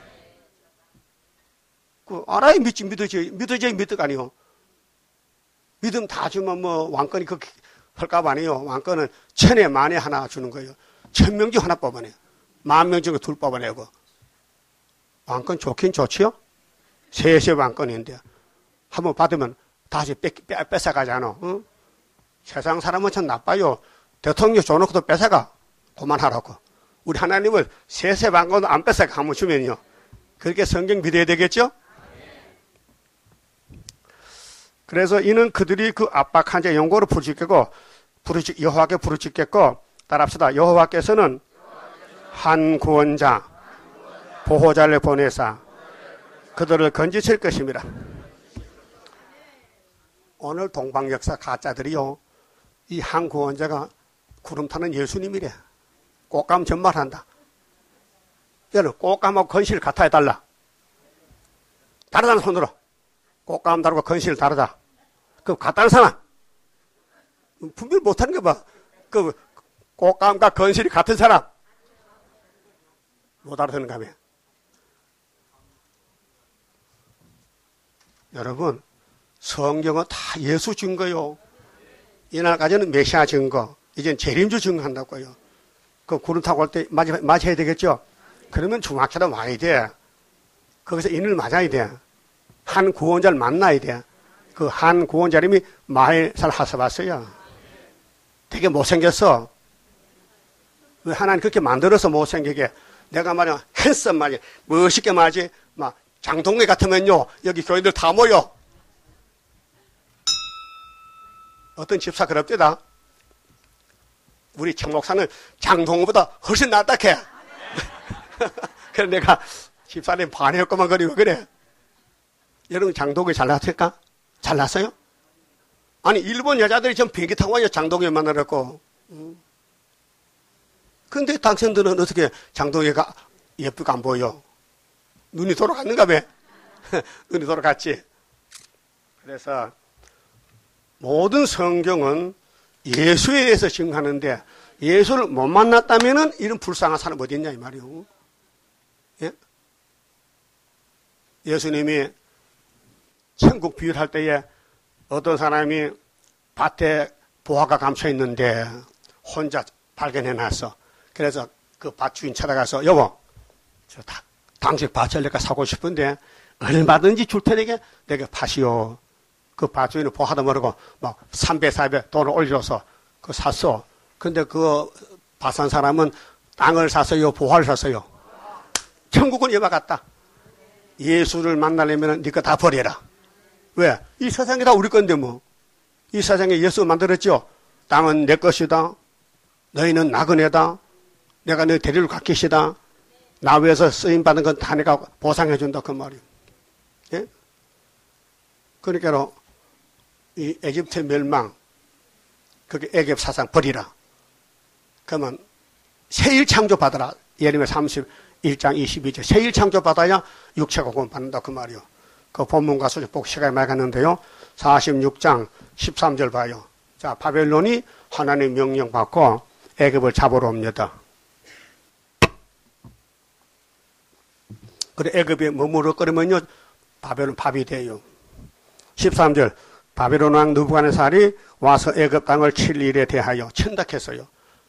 그 알아야 믿지, 믿어져야, 믿어져야 믿을 거 아니요? 믿음 다 주면 뭐 왕권이 그 헐값 아니에요. 왕권은 천에 만에 하나 주는 거예요. 천 명 중 하나 뽑아내요. 만 명 중에 둘 뽑아내고. 왕권 좋긴 좋지요? 세세 왕권인데. 한번 받으면 다시 뺏, 뺏, 뺏어가잖아. 응? 세상 사람은 참 나빠요. 대통령 줘놓고도 뺏어가. 그만하라고. 우리 하나님을 세세 왕권도 안 뺏어가. 한번 주면요. 그렇게 성경 믿어야 되겠죠? 그래서 이는 그들이 그 압박한 자 영고를 부르짖겠고, 부르짖, 여호와께 부르짖겠고, 따라합시다. 여호와께서는 한 구원자, 보호자를 보내사 그들을 건지칠 것입니다. 오늘 동방 역사 가짜들이요, 이 한 구원자가 구름 타는 예수님이래. 꽃감 전말한다. 여러분, 꽃감하고 건실 같아 해달라. 다르다는 손으로. 꽃감 다르고 건실 다르다. 그럼 같다는 사람. 분별 못하는 거 봐. 그 꽃감과 건실이 같은 사람. 못 알아듣는가 봐. 여러분, 성경은 다 예수 증거요. 이날까지는 메시아 증거, 이젠 재림주 증거한다고요. 그 구름 타고 올 때 맞아, 맞아야 되겠죠? 그러면 중학교도 와야 돼. 거기서 인을 맞아야 돼. 한 구원자를 만나야 돼. 그 한 구원자 이름이 마헬살 하스바스야. 되게 못생겼어. 왜 하나님 그렇게 만들어서 못생기게. 내가 말이야, 핸섬 말이야. 멋있게 말이지. 막, 장동네 같으면요, 여기 교인들 다 모여. 어떤 집사 그럽디다. 우리 청 목사는 장동보다 훨씬 낫다 캐. 그래서 내가 집사님 반했구만 그리고 그래. 여러분 장동이 잘났을까? 잘났어요? 아니 일본 여자들이 전 비행기 타고 와요. 장동이 만나라고. 근데 당신들은 어떻게 장동이가 예쁘게 안 보여? 눈이 돌아갔는가 봐. 눈이 돌아갔지. 그래서 모든 성경은 예수에 대해서 증거하는데 예수를 못 만났다면은 이런 불쌍한 사람 어디 있냐 이 말이요. 예? 예수님이 천국 비유를 할 때에 어떤 사람이 밭에 보화가 감춰 있는데 혼자 발견해 놨어. 그래서 그 밭 주인 찾아가서 여보, 저 다, 당신 밭을 내가 사고 싶은데 얼마든지 줄 테니까 내게 파시오. 그 밭주인은 보하다 모르고 막 삼 배, 사 배 돈을 올려서 그 샀어. 근데 그 밭산 사람은 땅을 샀어요, 보화를 샀어요. 천국은 이와 같다. 예수를 만나려면 네가 다 버려라. 왜? 이 세상이 다 우리 건데 뭐. 이 세상에 예수 만들었죠. 땅은 내 것이다. 너희는 나그네다. 내가 너 데리러 갈 것이다. 나 위해서 쓰임받은 건 다 내가 보상해준다. 그 말이에요. 예? 그러니까 이 에집트 멸망, 그게 애굽 사상 버리라. 그러면 새일 창조 받아라. 예레미야 삼십일 장 이십이 절. 새일 창조 받아야 육체가 구원받는다. 그 말이요. 그 본문 가서 복 시간이 많이 갔는데요. 사십육 장 십삼 절 봐요. 자, 바벨론이 하나님 명령 받고 애굽을 잡으러 옵니다. 그래 애굽에 머무르거리면요 바벨론 밥이 돼요. 십삼 절. 바벨론 왕 느부갓네살이 와서 애굽 땅을 칠 일에 대하여 천닥했어요.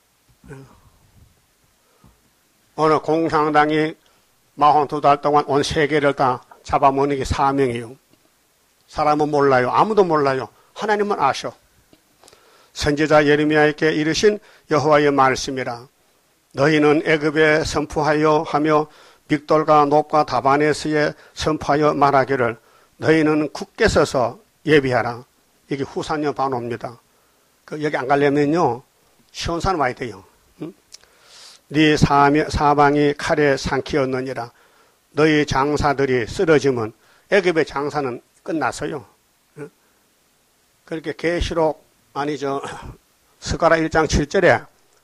어느 공산당이 사십이 달 동안 온 세계를 다 잡아먹는 게 사명이에요. 사람은 몰라요. 아무도 몰라요. 하나님은 아셔. 선지자 예레미야에게 이르신 여호와의 말씀이라. 너희는 애굽에 선포하여 하며 빅돌과 높과 다바네스에 선포하여 말하기를 너희는 굳게 서서 예비하라. 이게 후산여 반호입니다. 그 여기 안 가려면요 시온산 와야 돼요. 응? 네 사방이 칼에 삼키었느니라. 너희 장사들이 쓰러지면 애굽의 장사는 끝났어요. 응? 그렇게 계시록 아니죠 스가랴 일 장 칠 절에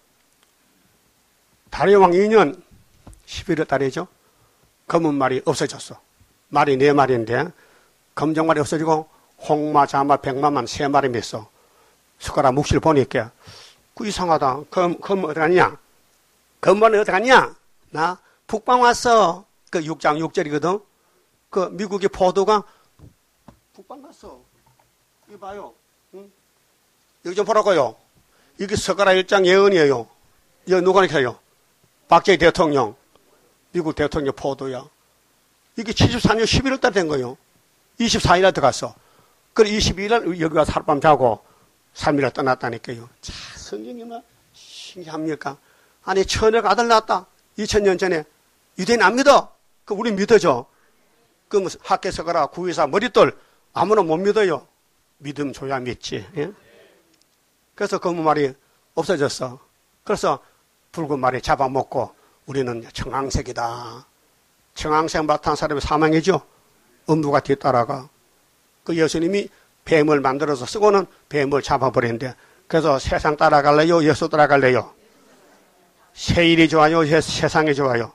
다리왕 이 년 십일월 달이죠. 검은 말이 없어졌어. 말이 네 마리인데 검정말이 없어지고 홍마, 자마, 백마만 세 마리 맺어. 숟가락 묵실 보니까 그 이상하다. 검, 검 어디 갔냐? 검은 어디 갔냐? 나 북방 왔어. 그 육 장 육 절이거든. 그 미국의 포도가 북방 갔어. 이거 봐요. 응? 여기 좀 보라고요. 이게 스가랴 일 장 예언이에요. 이거 누가 읽혀요? 박정희 대통령. 미국 대통령 포도야. 이게 칠십사 년 십일월 달 된 거예요. 이십사 일에 들어갔어. 그래 이십이 일 여기 가서 하룻밤 자고 삼 일에 떠났다니까요. 자, 성경이 뭐 신기합니까? 아니 천억 아들 낳았다. 이천 년 전에 유대인 안 믿어. 그 우리 믿어줘. 그럼 학계서 가라 구의사 머릿돌 아무나 못 믿어요. 믿음 줘야 믿지. 예? 그래서 검은 말이 없어졌어. 그래서 붉은 말이 잡아먹고 우리는 청황색이다. 청황색 맡은 사람이 사망이죠. 음부가 뒤따라가. 그 예수님이 뱀을 만들어서 쓰고는 뱀을 잡아버린대. 그래서 세상 따라갈래요? 예수 따라갈래요? 세일이 좋아요? 세상이 좋아요?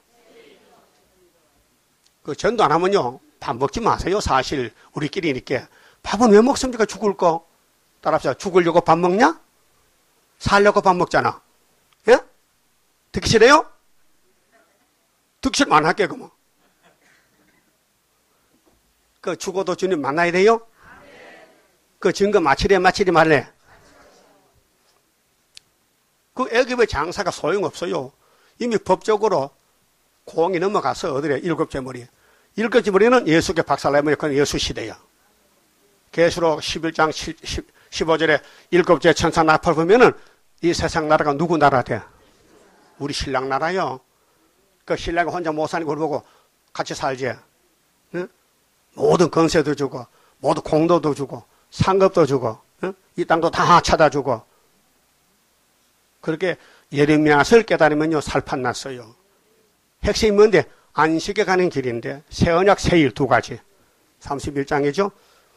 그 전도 안 하면요. 밥 먹지 마세요. 사실 우리끼리니까. 밥은 왜 먹습니까? 죽을 거. 따라합시다. 죽으려고 밥 먹냐? 살려고 밥 먹잖아. 예? 듣기 싫어요? 듣기 싫으면 안 할게 그러면. 그 죽어도 주님 만나야 돼요? 그 증거 마치래 마치리 말래? 그 애굽의 장사가 소용없어요. 이미 법적으로 공이 넘어가서 어디래? 일곱째 머리. 일곱째 머리는 예수께 박살내면 그건 예수 시대야. 계시록 십일 장 십오 절에 일곱째 천사 나팔 보면은 이 세상 나라가 누구 나라 돼? 우리 신랑 나라요. 그 신랑이 혼자 못 사는 걸 보고 같이 살지. 응? 모든 건세도 주고, 모든 공도도 주고, 상급도 주고, 응? 이 땅도 다 찾아주고. 그렇게 예레미야를 깨달으면요, 살판 났어요. 핵심이 뭔데? 안식에 가는 길인데, 새 언약, 새 일 두 가지. 삼십일 장이죠.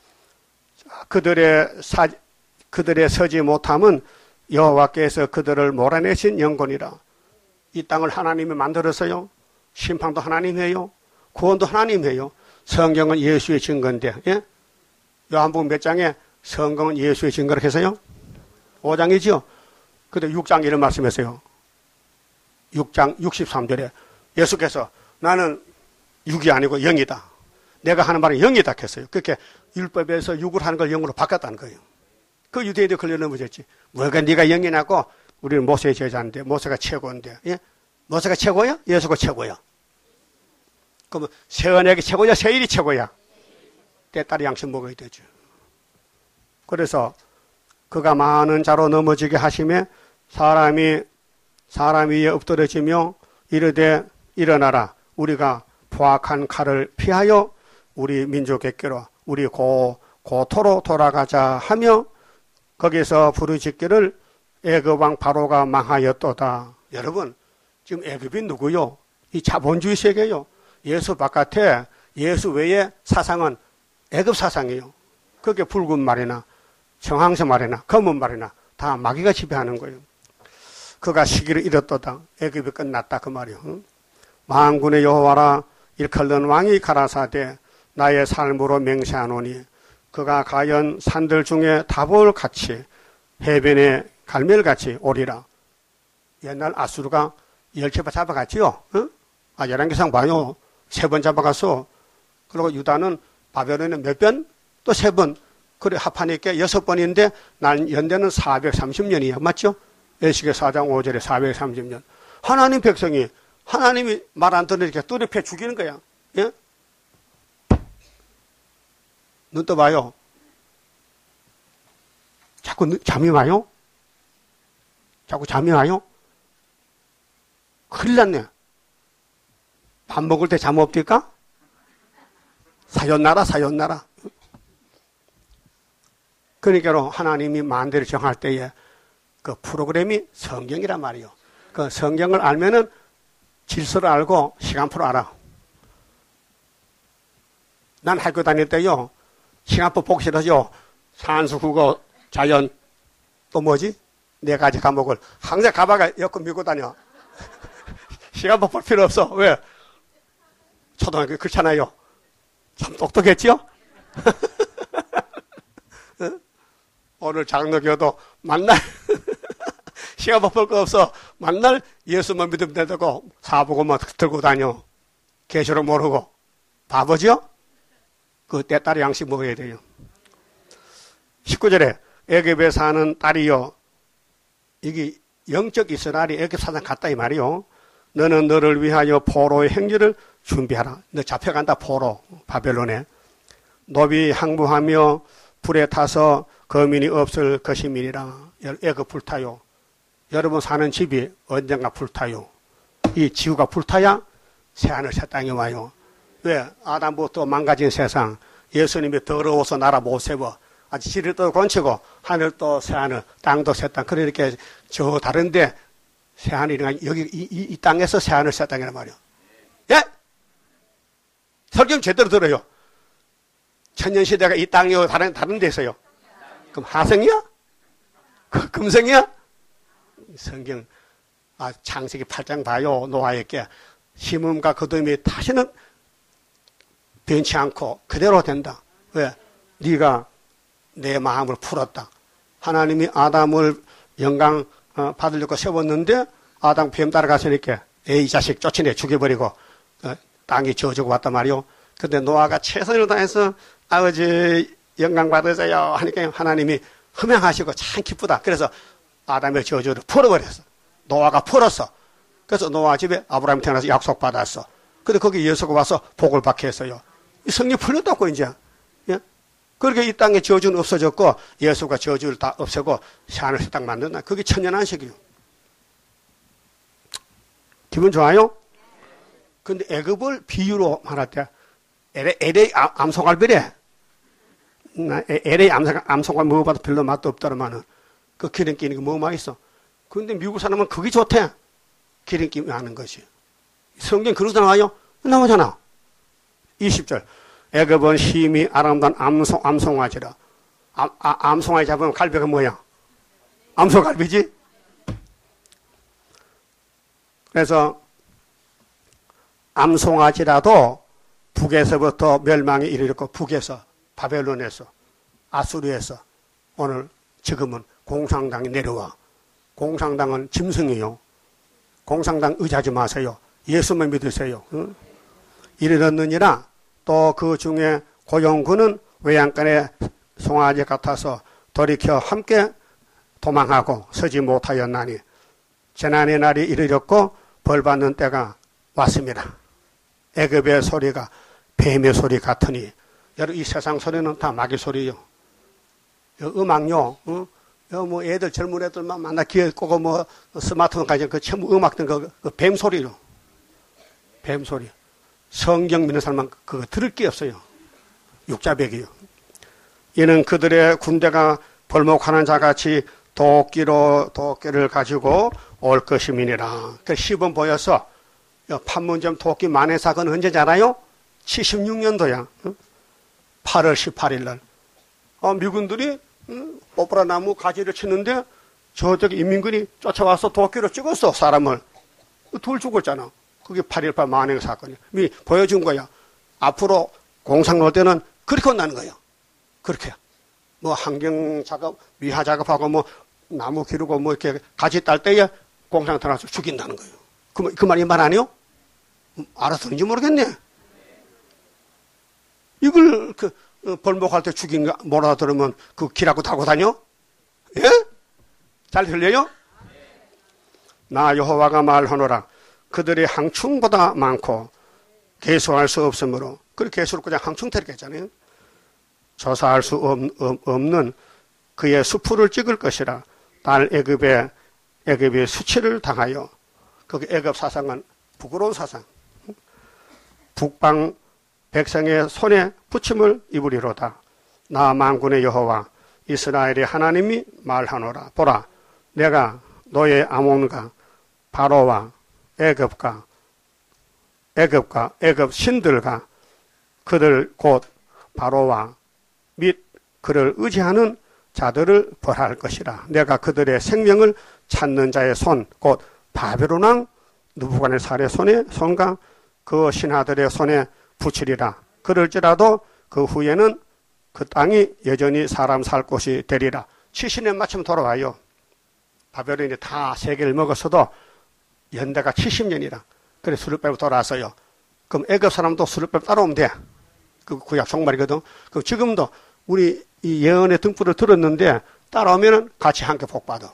그들의 사, 그들의 서지 못함은 여호와께서 그들을 몰아내신 영혼이라. 이 땅을 하나님이 만들었어요. 심판도 하나님이에요. 구원도 하나님이에요. 성경은 예수의 증거인데, 예? 요한복음 몇 장에 성경은 예수의 증거를 해서요? 오 장이죠? 근데 육 장 이런 말씀했어요. 육 장 육십삼 절에 예수께서 나는 육이 아니고 영이다. 내가 하는 말은 영이다 했어요. 그렇게 율법에서 육을 하는 걸 영으로 바꿨다는 거예요. 그 유대인들 걸려 넘어졌지. 뭐가 네가 영이 나고 우리는 모세의 제자인데 모세가 최고인데, 예? 모세가 최고야? 예수가 최고야. 그러면 새언약이 최고야, 세일이 최고야? 때따라 양식 먹어야 되죠. 그래서 그가 많은 자로 넘어지게 하심에 사람이 사람 위에 엎드러지며 이르되 일어나라. 우리가 포악한 칼을 피하여 우리 민족에게로 우리 고, 고토로 돌아가자 하며 거기서 부르짖기를 애굽 왕 바로가 망하였도다. 여러분, 지금 애굽이 누구요? 이 자본주의 세계요. 예수 바깥에 예수 외의 사상은 애굽 사상이에요. 그게 붉은 말이나 청황새 말이나 검은 말이나 다 마귀가 지배하는 거예요. 그가 시기를 잃었도다. 애굽이 끝났다 그 말이요. 응? 만군의 여호와라 일컬는 왕이 가라사대 나의 삶으로 맹세하노니 그가 가연 산들 중에 다볼같이 해변에 갈멜같이 오리라. 옛날 아수르가 열채바 잡아갔지요. 응? 아, 열왕기상 봐요. 세 번 잡아갔어. 그리고 유다는 바벨론에 몇 번? 또 세 번. 그래 합하니까 여섯 번인데 난 연대는 사백삼십 년이야. 맞죠? 에스겔 사 장 오 절에 사백삼십 년. 하나님 백성이 하나님이 말 안 들으니까 뚜렷해 죽이는 거야. 예? 눈 떠봐요. 자꾸 잠이 와요? 자꾸 잠이 와요? 큰일 났네. 밥 먹을 때 잠 없딜까? 사연나라 사연나라. 그러니까 하나님이 만대를 정할 때에 그 프로그램이 성경이란 말이에요. 그 성경을 알면은 질서를 알고 시간표를 알아. 난 학교 다닐 때요. 시간표 보기 싫어요. 산수, 국어, 자연, 또 뭐지? 네 가지 과목을 항상 가방에 엮고 밀고 다녀. 시간표 볼 필요 없어. 왜? 초등학교 그렇잖아요. 참 똑똑했죠? 오늘 장로교도 만날 시간 볼 거 없어. 만날 예수만 믿으면 되고 사복음만 들고 다녀. 계시록 모르고 바보죠? 그 때 딸의 양식 먹어야 돼요. 십구 절에 애굽에 사는 딸이요. 이게 영적 이스라엘이 애굽 사상 같다 이 말이요. 너는 너를 위하여 포로의 행렬을 준비하라. 너 잡혀간다 포로 바벨론에. 노비 항무하며 불에 타서 거민이 없을 것임이니라. 애굽 불타요. 여러분 사는 집이 언젠가 불타요. 이 지구가 불타야 새하늘 새 땅이 와요. 왜? 아담부터 망가진 세상. 예수님이 더러워서 나라 못 세워. 아직 지를 또 건치고 하늘 또 새하늘 땅도 새 땅. 그러니까 저 다른데 새하늘이 여기 이, 이, 이 땅에서 새하늘 새 땅이란 말이요. 예? 설교 제대로 들어요. 천년시대가 이 땅이요 다른 다른 데서요. 그럼 하성이야? 그 금성이야? 성경 아 창세기 팔 장 봐요. 노아에게 심음과 거둠이 다시는 변치 않고 그대로 된다. 왜? 네가 내 마음을 풀었다. 하나님이 아담을 영광 어, 받으려고 세웠는데 아담 뱀 따라가서니까 에이 자식 쫓아내 죽여버리고 어, 땅이 저어주고 왔단 말이요. 근데 노아가 최선을 다해서 아버지 영광 받으세요 하니까 하나님이 흠양하시고 참 기쁘다. 그래서 아담의 저주를 풀어버렸어. 노아가 풀었어. 그래서 노아 집에 아브라함이 태어나서 약속받았어. 근데 거기 예수가 와서 복을 받게 했어요. 이 성령 풀렸다고 이제. 예? 그렇게 이 땅에 저주는 없어졌고 예수가 저주를 다 없애고 새하늘 새 땅 만든다. 그게 천년안식이요. 기분 좋아요? 근데 애굽을 비유로 말할 때 엘에이 암송갈비래. 엘에이 암송갈 먹어봐도 별로 맛도 없더라마는 그 기름기 뭐 맛있어. 그런데 미국 사람은 그게 좋대. 기름기 하는 것이. 성경 그러고 나와요? 나오잖아. 이십 절. 애굽은 힘이 아름다운 암송, 암송아지라. 아, 아, 암송아지 잡으면 갈비가 뭐야? 암송갈비지? 그래서 암송아지라도 북에서부터 멸망이 이르렀고 북에서 바벨론에서 아수르에서 오늘 지금은 공산당이 내려와. 공산당은 짐승이요. 공산당 의지하지 마세요. 예수만 믿으세요. 응? 이르렀느니라. 또 그 중에 고용군은 외양간의 송아지 같아서 돌이켜 함께 도망하고 서지 못하였나니 재난의 날이 이르렀고 벌받는 때가 왔습니다. 애굽의 소리가 뱀의 소리 같으니. 여러분, 이 세상 소리는 다 마귀 소리요. 음악요, 어? 뭐 애들, 젊은 애들만 만나 귀에 꽂고 뭐 스마트폰 가지고 그 전부 음악 든 거, 그 뱀 소리요. 뱀 소리. 성경 믿는 사람은 그거 들을 게 없어요. 육자백이요. 이는 그들의 군대가 벌목하는 자같이 도끼로 도끼를 가지고 올 것임이니라. 그 시범 보여서 판문점 도끼 만해 사건은 언제지 알아요? 칠십육 년도야. 팔월 십팔일 날. 어, 미군들이 뽀뽀라 나무 가지를 치는데 저쪽 인민군이 쫓아와서 도끼로 찍었어, 사람을. 둘 죽었잖아. 그게 팔 일팔 만행 사건이야. 미 보여준 거야. 앞으로 공상 놓을 때는 그렇게 혼나는 거예요. 그렇게. 뭐 환경 작업, 미화 작업하고 뭐 나무 기르고 뭐 이렇게 가지 딸 때에 공상 들어가서 죽인다는 거예요. 그, 그 말이 말 아니요? 알아듣는지 모르겠네. 이걸 그 벌목할 때 죽인 거 뭐라 들으면 그 기라고 타고 다녀? 예? 잘 들려요? 나 여호와가 말하노라. 그들이 항충보다 많고 계수할 수 없으므로. 그렇게 계수를 그냥 항충 테랬잖아요. 조사할 수 없, 없는 그의 수풀을 찍을 것이라. 딸 애굽의 애굽의 수치를 당하여. 거기 애굽 사상은 부끄러운 사상. 북방 백성의 손에 붙임을 입으리로다. 나 만군의 여호와 이스라엘의 하나님이 말하노라. 보라, 내가 너의 아몬과 바로와 애굽과 애굽과 애굽 신들과 그들 곧 바로와 및 그를 의지하는 자들을 벌할 것이라. 내가 그들의 생명을 찾는 자의 손, 곧 바벨론 왕 느부갓네살의 손에 손과 그 신하들의 손에 붙이리라. 그럴지라도 그 후에는 그 땅이 여전히 사람 살 곳이 되리라. 칠십 년 마치면 돌아와요. 바벨론이 다 세계를 먹었어도 연대가 칠십 년이라. 그래 술을 빼고 돌아왔어요. 그럼 애굽 사람도 술을 빼고 따라오면 돼. 그 구약 종말이거든. 그럼 지금도 우리 이 예언의 등불을 들었는데 따라오면 같이 함께 복받아.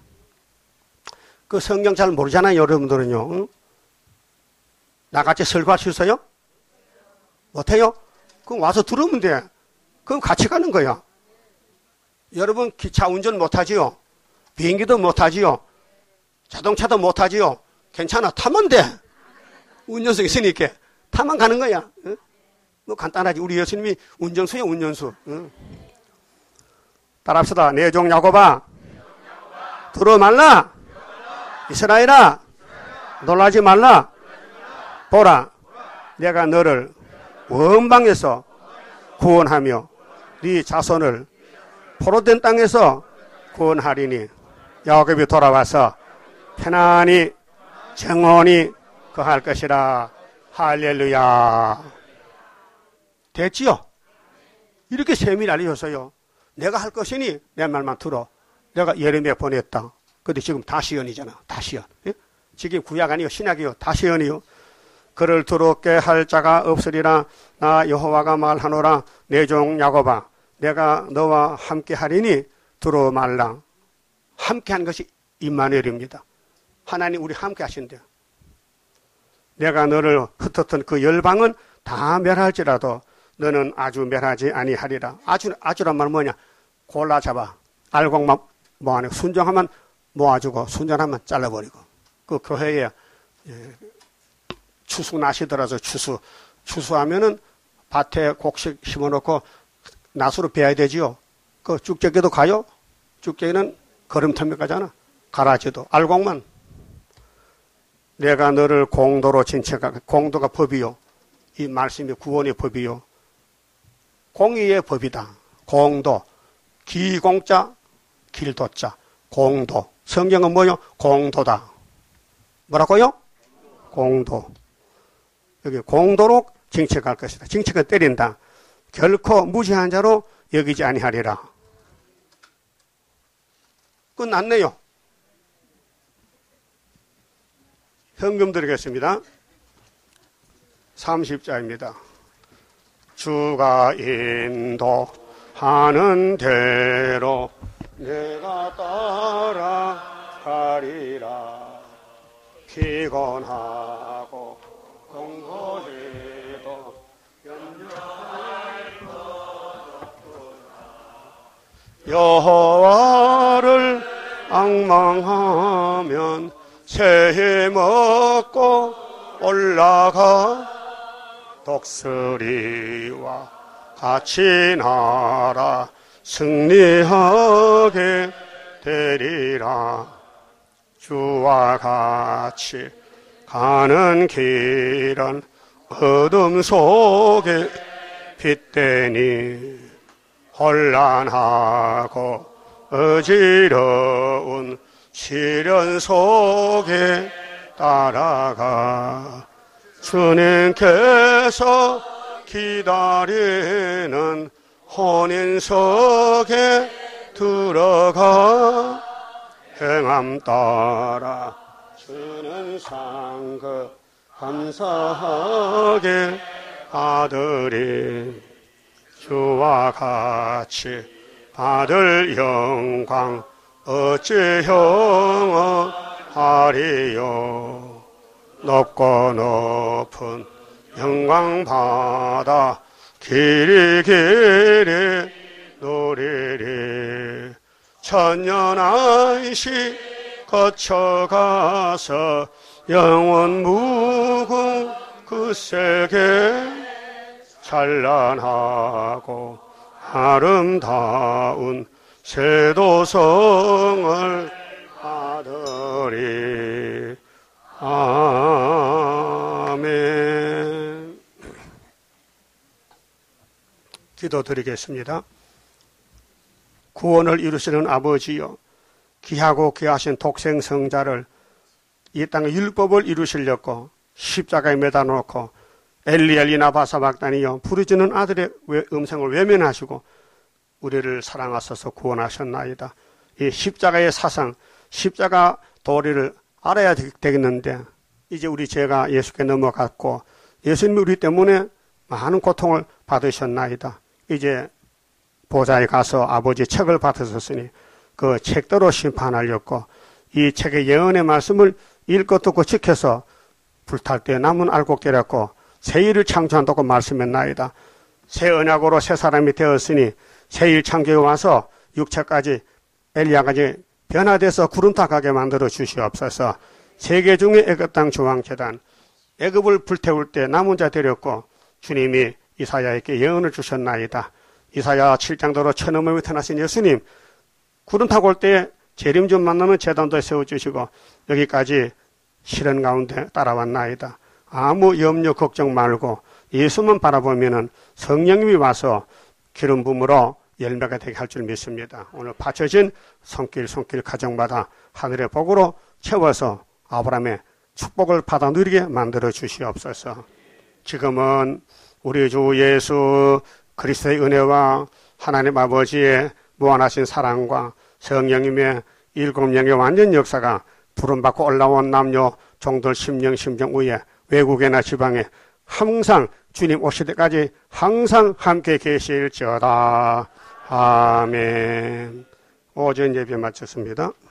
그 성경 잘 모르잖아요, 여러분들은요. 응? 나같이 설교할 수 있어요? 못해요? 그럼 와서 들으면 돼. 그럼 같이 가는 거야. 여러분 기차 운전 못하지요? 비행기도 못하지요? 자동차도 못하지요? 괜찮아. 타면 돼. 운전수 있으니까. 타면 가는 거야. 응? 뭐 간단하지. 우리 예수님이 운전수야, 운전수. 응? 따라합시다. 내 종 야곱아, 들어 말라. 이스라엘아, 놀라지 말라. 보라, 내가 너를 원방에서 구원하며 네 자손을 포로된 땅에서 구원하리니 야곱이 돌아와서 편안히 정원히 거할 것이라. 할렐루야. 됐지요? 이렇게 세밀히 알려줬어요. 내가 할 것이니 내 말만 들어. 내가 예레미야 보냈다. 근데 지금 다시언이잖아. 다시언. 예? 지금 구약 아니요, 신약이요. 다시언이요. 그를 두렵게 할 자가 없으리라. 나 여호와가 말하노라. 내 종 야곱아, 내가 너와 함께 하리니 두려워 말라. 함께 한 것이 임마누엘입니다. 하나님 우리 함께 하신대요. 내가 너를 흩었던 그 열방은 다 멸할지라도 너는 아주 멸하지 아니하리라. 아주, 아주란 말은 뭐냐? 골라 잡아. 알곡만 모아내고, 순종하면 모아주고, 순전하면 잘라버리고. 그 교회에 추수 나시더라도 추수. 추수하면은 밭에 곡식 심어놓고 나수로 베어야 되지요. 그 쭉제기도 가요? 쭉제기는 걸음터미 가잖아. 가라지도. 알곡만. 내가 너를 공도로 징책하고, 공도가 법이요. 이 말씀이 구원의 법이요. 공의의 법이다. 공도. 기공자, 길도자. 공도. 성경은 뭐요? 공도다. 뭐라고요? 공도. 여기 공도로 징책할 것이다. 징책을 때린다. 결코 무지한 자로 여기지 아니하리라. 끝났네요. 현금 드리겠습니다. 삼십 자입니다. 주가 인도하는 대로 내가 따라가리라. 피곤하고 공고히 여호와를 앙망하면 새해 먹고 올라가 독수리와 같이 날아 승리하게 되리라. 주와 같이 가는 길은 어둠 속에 빛되니 혼란하고 어지러운 시련 속에 따라가 주님께서 기다리는 혼인석에 들어가 행함 따라 주는 상급 감사하게 받으리. 주와 같이 받을 영광 어찌 형언하리요. 높고 높은 영광 받아 길이 길이 누리리. 천년 안시 거쳐가서 영원 무궁 그 세계 찬란하고 아름다운 세도성을 받으리. 아멘. 기도드리겠습니다. 구원을 이루시는 아버지여, 귀하고 귀하신 독생성자를 이 땅의 율법을 이루시려고 십자가에 매다놓고 엘리엘리나 바사박다니여 부르짖는 아들의 음성을 외면하시고 우리를 사랑하셔서 구원하셨나이다. 이 십자가의 사상, 십자가 도리를 알아야 되겠는데 이제 우리 죄가 예수께 넘어갔고 예수님이 우리 때문에 많은 고통을 받으셨나이다. 이제 보좌에 가서 아버지 책을 받으셨으니 그 책대로 심판하렸고 이 책의 예언의 말씀을 읽고 듣고 지켜서 불탈 때 남은 알곡 되었고 새 일을 창조한다고 말씀했나이다. 새 언약으로 새 사람이 되었으니 새 일 창조에 와서 육체까지 엘리야까지 변화돼서 구름타가게 만들어 주시옵소서. 세계 중에 애굽 땅 중앙재단 애굽을 불태울 때 남은 자 되렸고 주님이 이사야에게 예언을 주셨나이다. 이사야 칠 장도로 천음을 위태하신 예수님 구름 타고 올 때 재림 좀 만나면 재단도 세워주시고 여기까지 시련 가운데 따라왔나이다. 아무 염려 걱정 말고 예수만 바라보면은 성령님이 와서 기름 부음으로 열매가 되게 할 줄 믿습니다. 오늘 바쳐진 손길 손길 가정마다 하늘의 복으로 채워서 아브라함의 축복을 받아 누리게 만들어 주시옵소서. 지금은 우리 주 예수 그리스도의 은혜와 하나님 아버지의 무한하신 사랑과 성령님의 일곱 영의 완전 역사가 부름받고 올라온 남녀 종들 심령 심정 위에 외국이나 지방에 항상 주님 오실 때까지 항상 함께 계실지어다. 아멘. 오전 예배 마쳤습니다.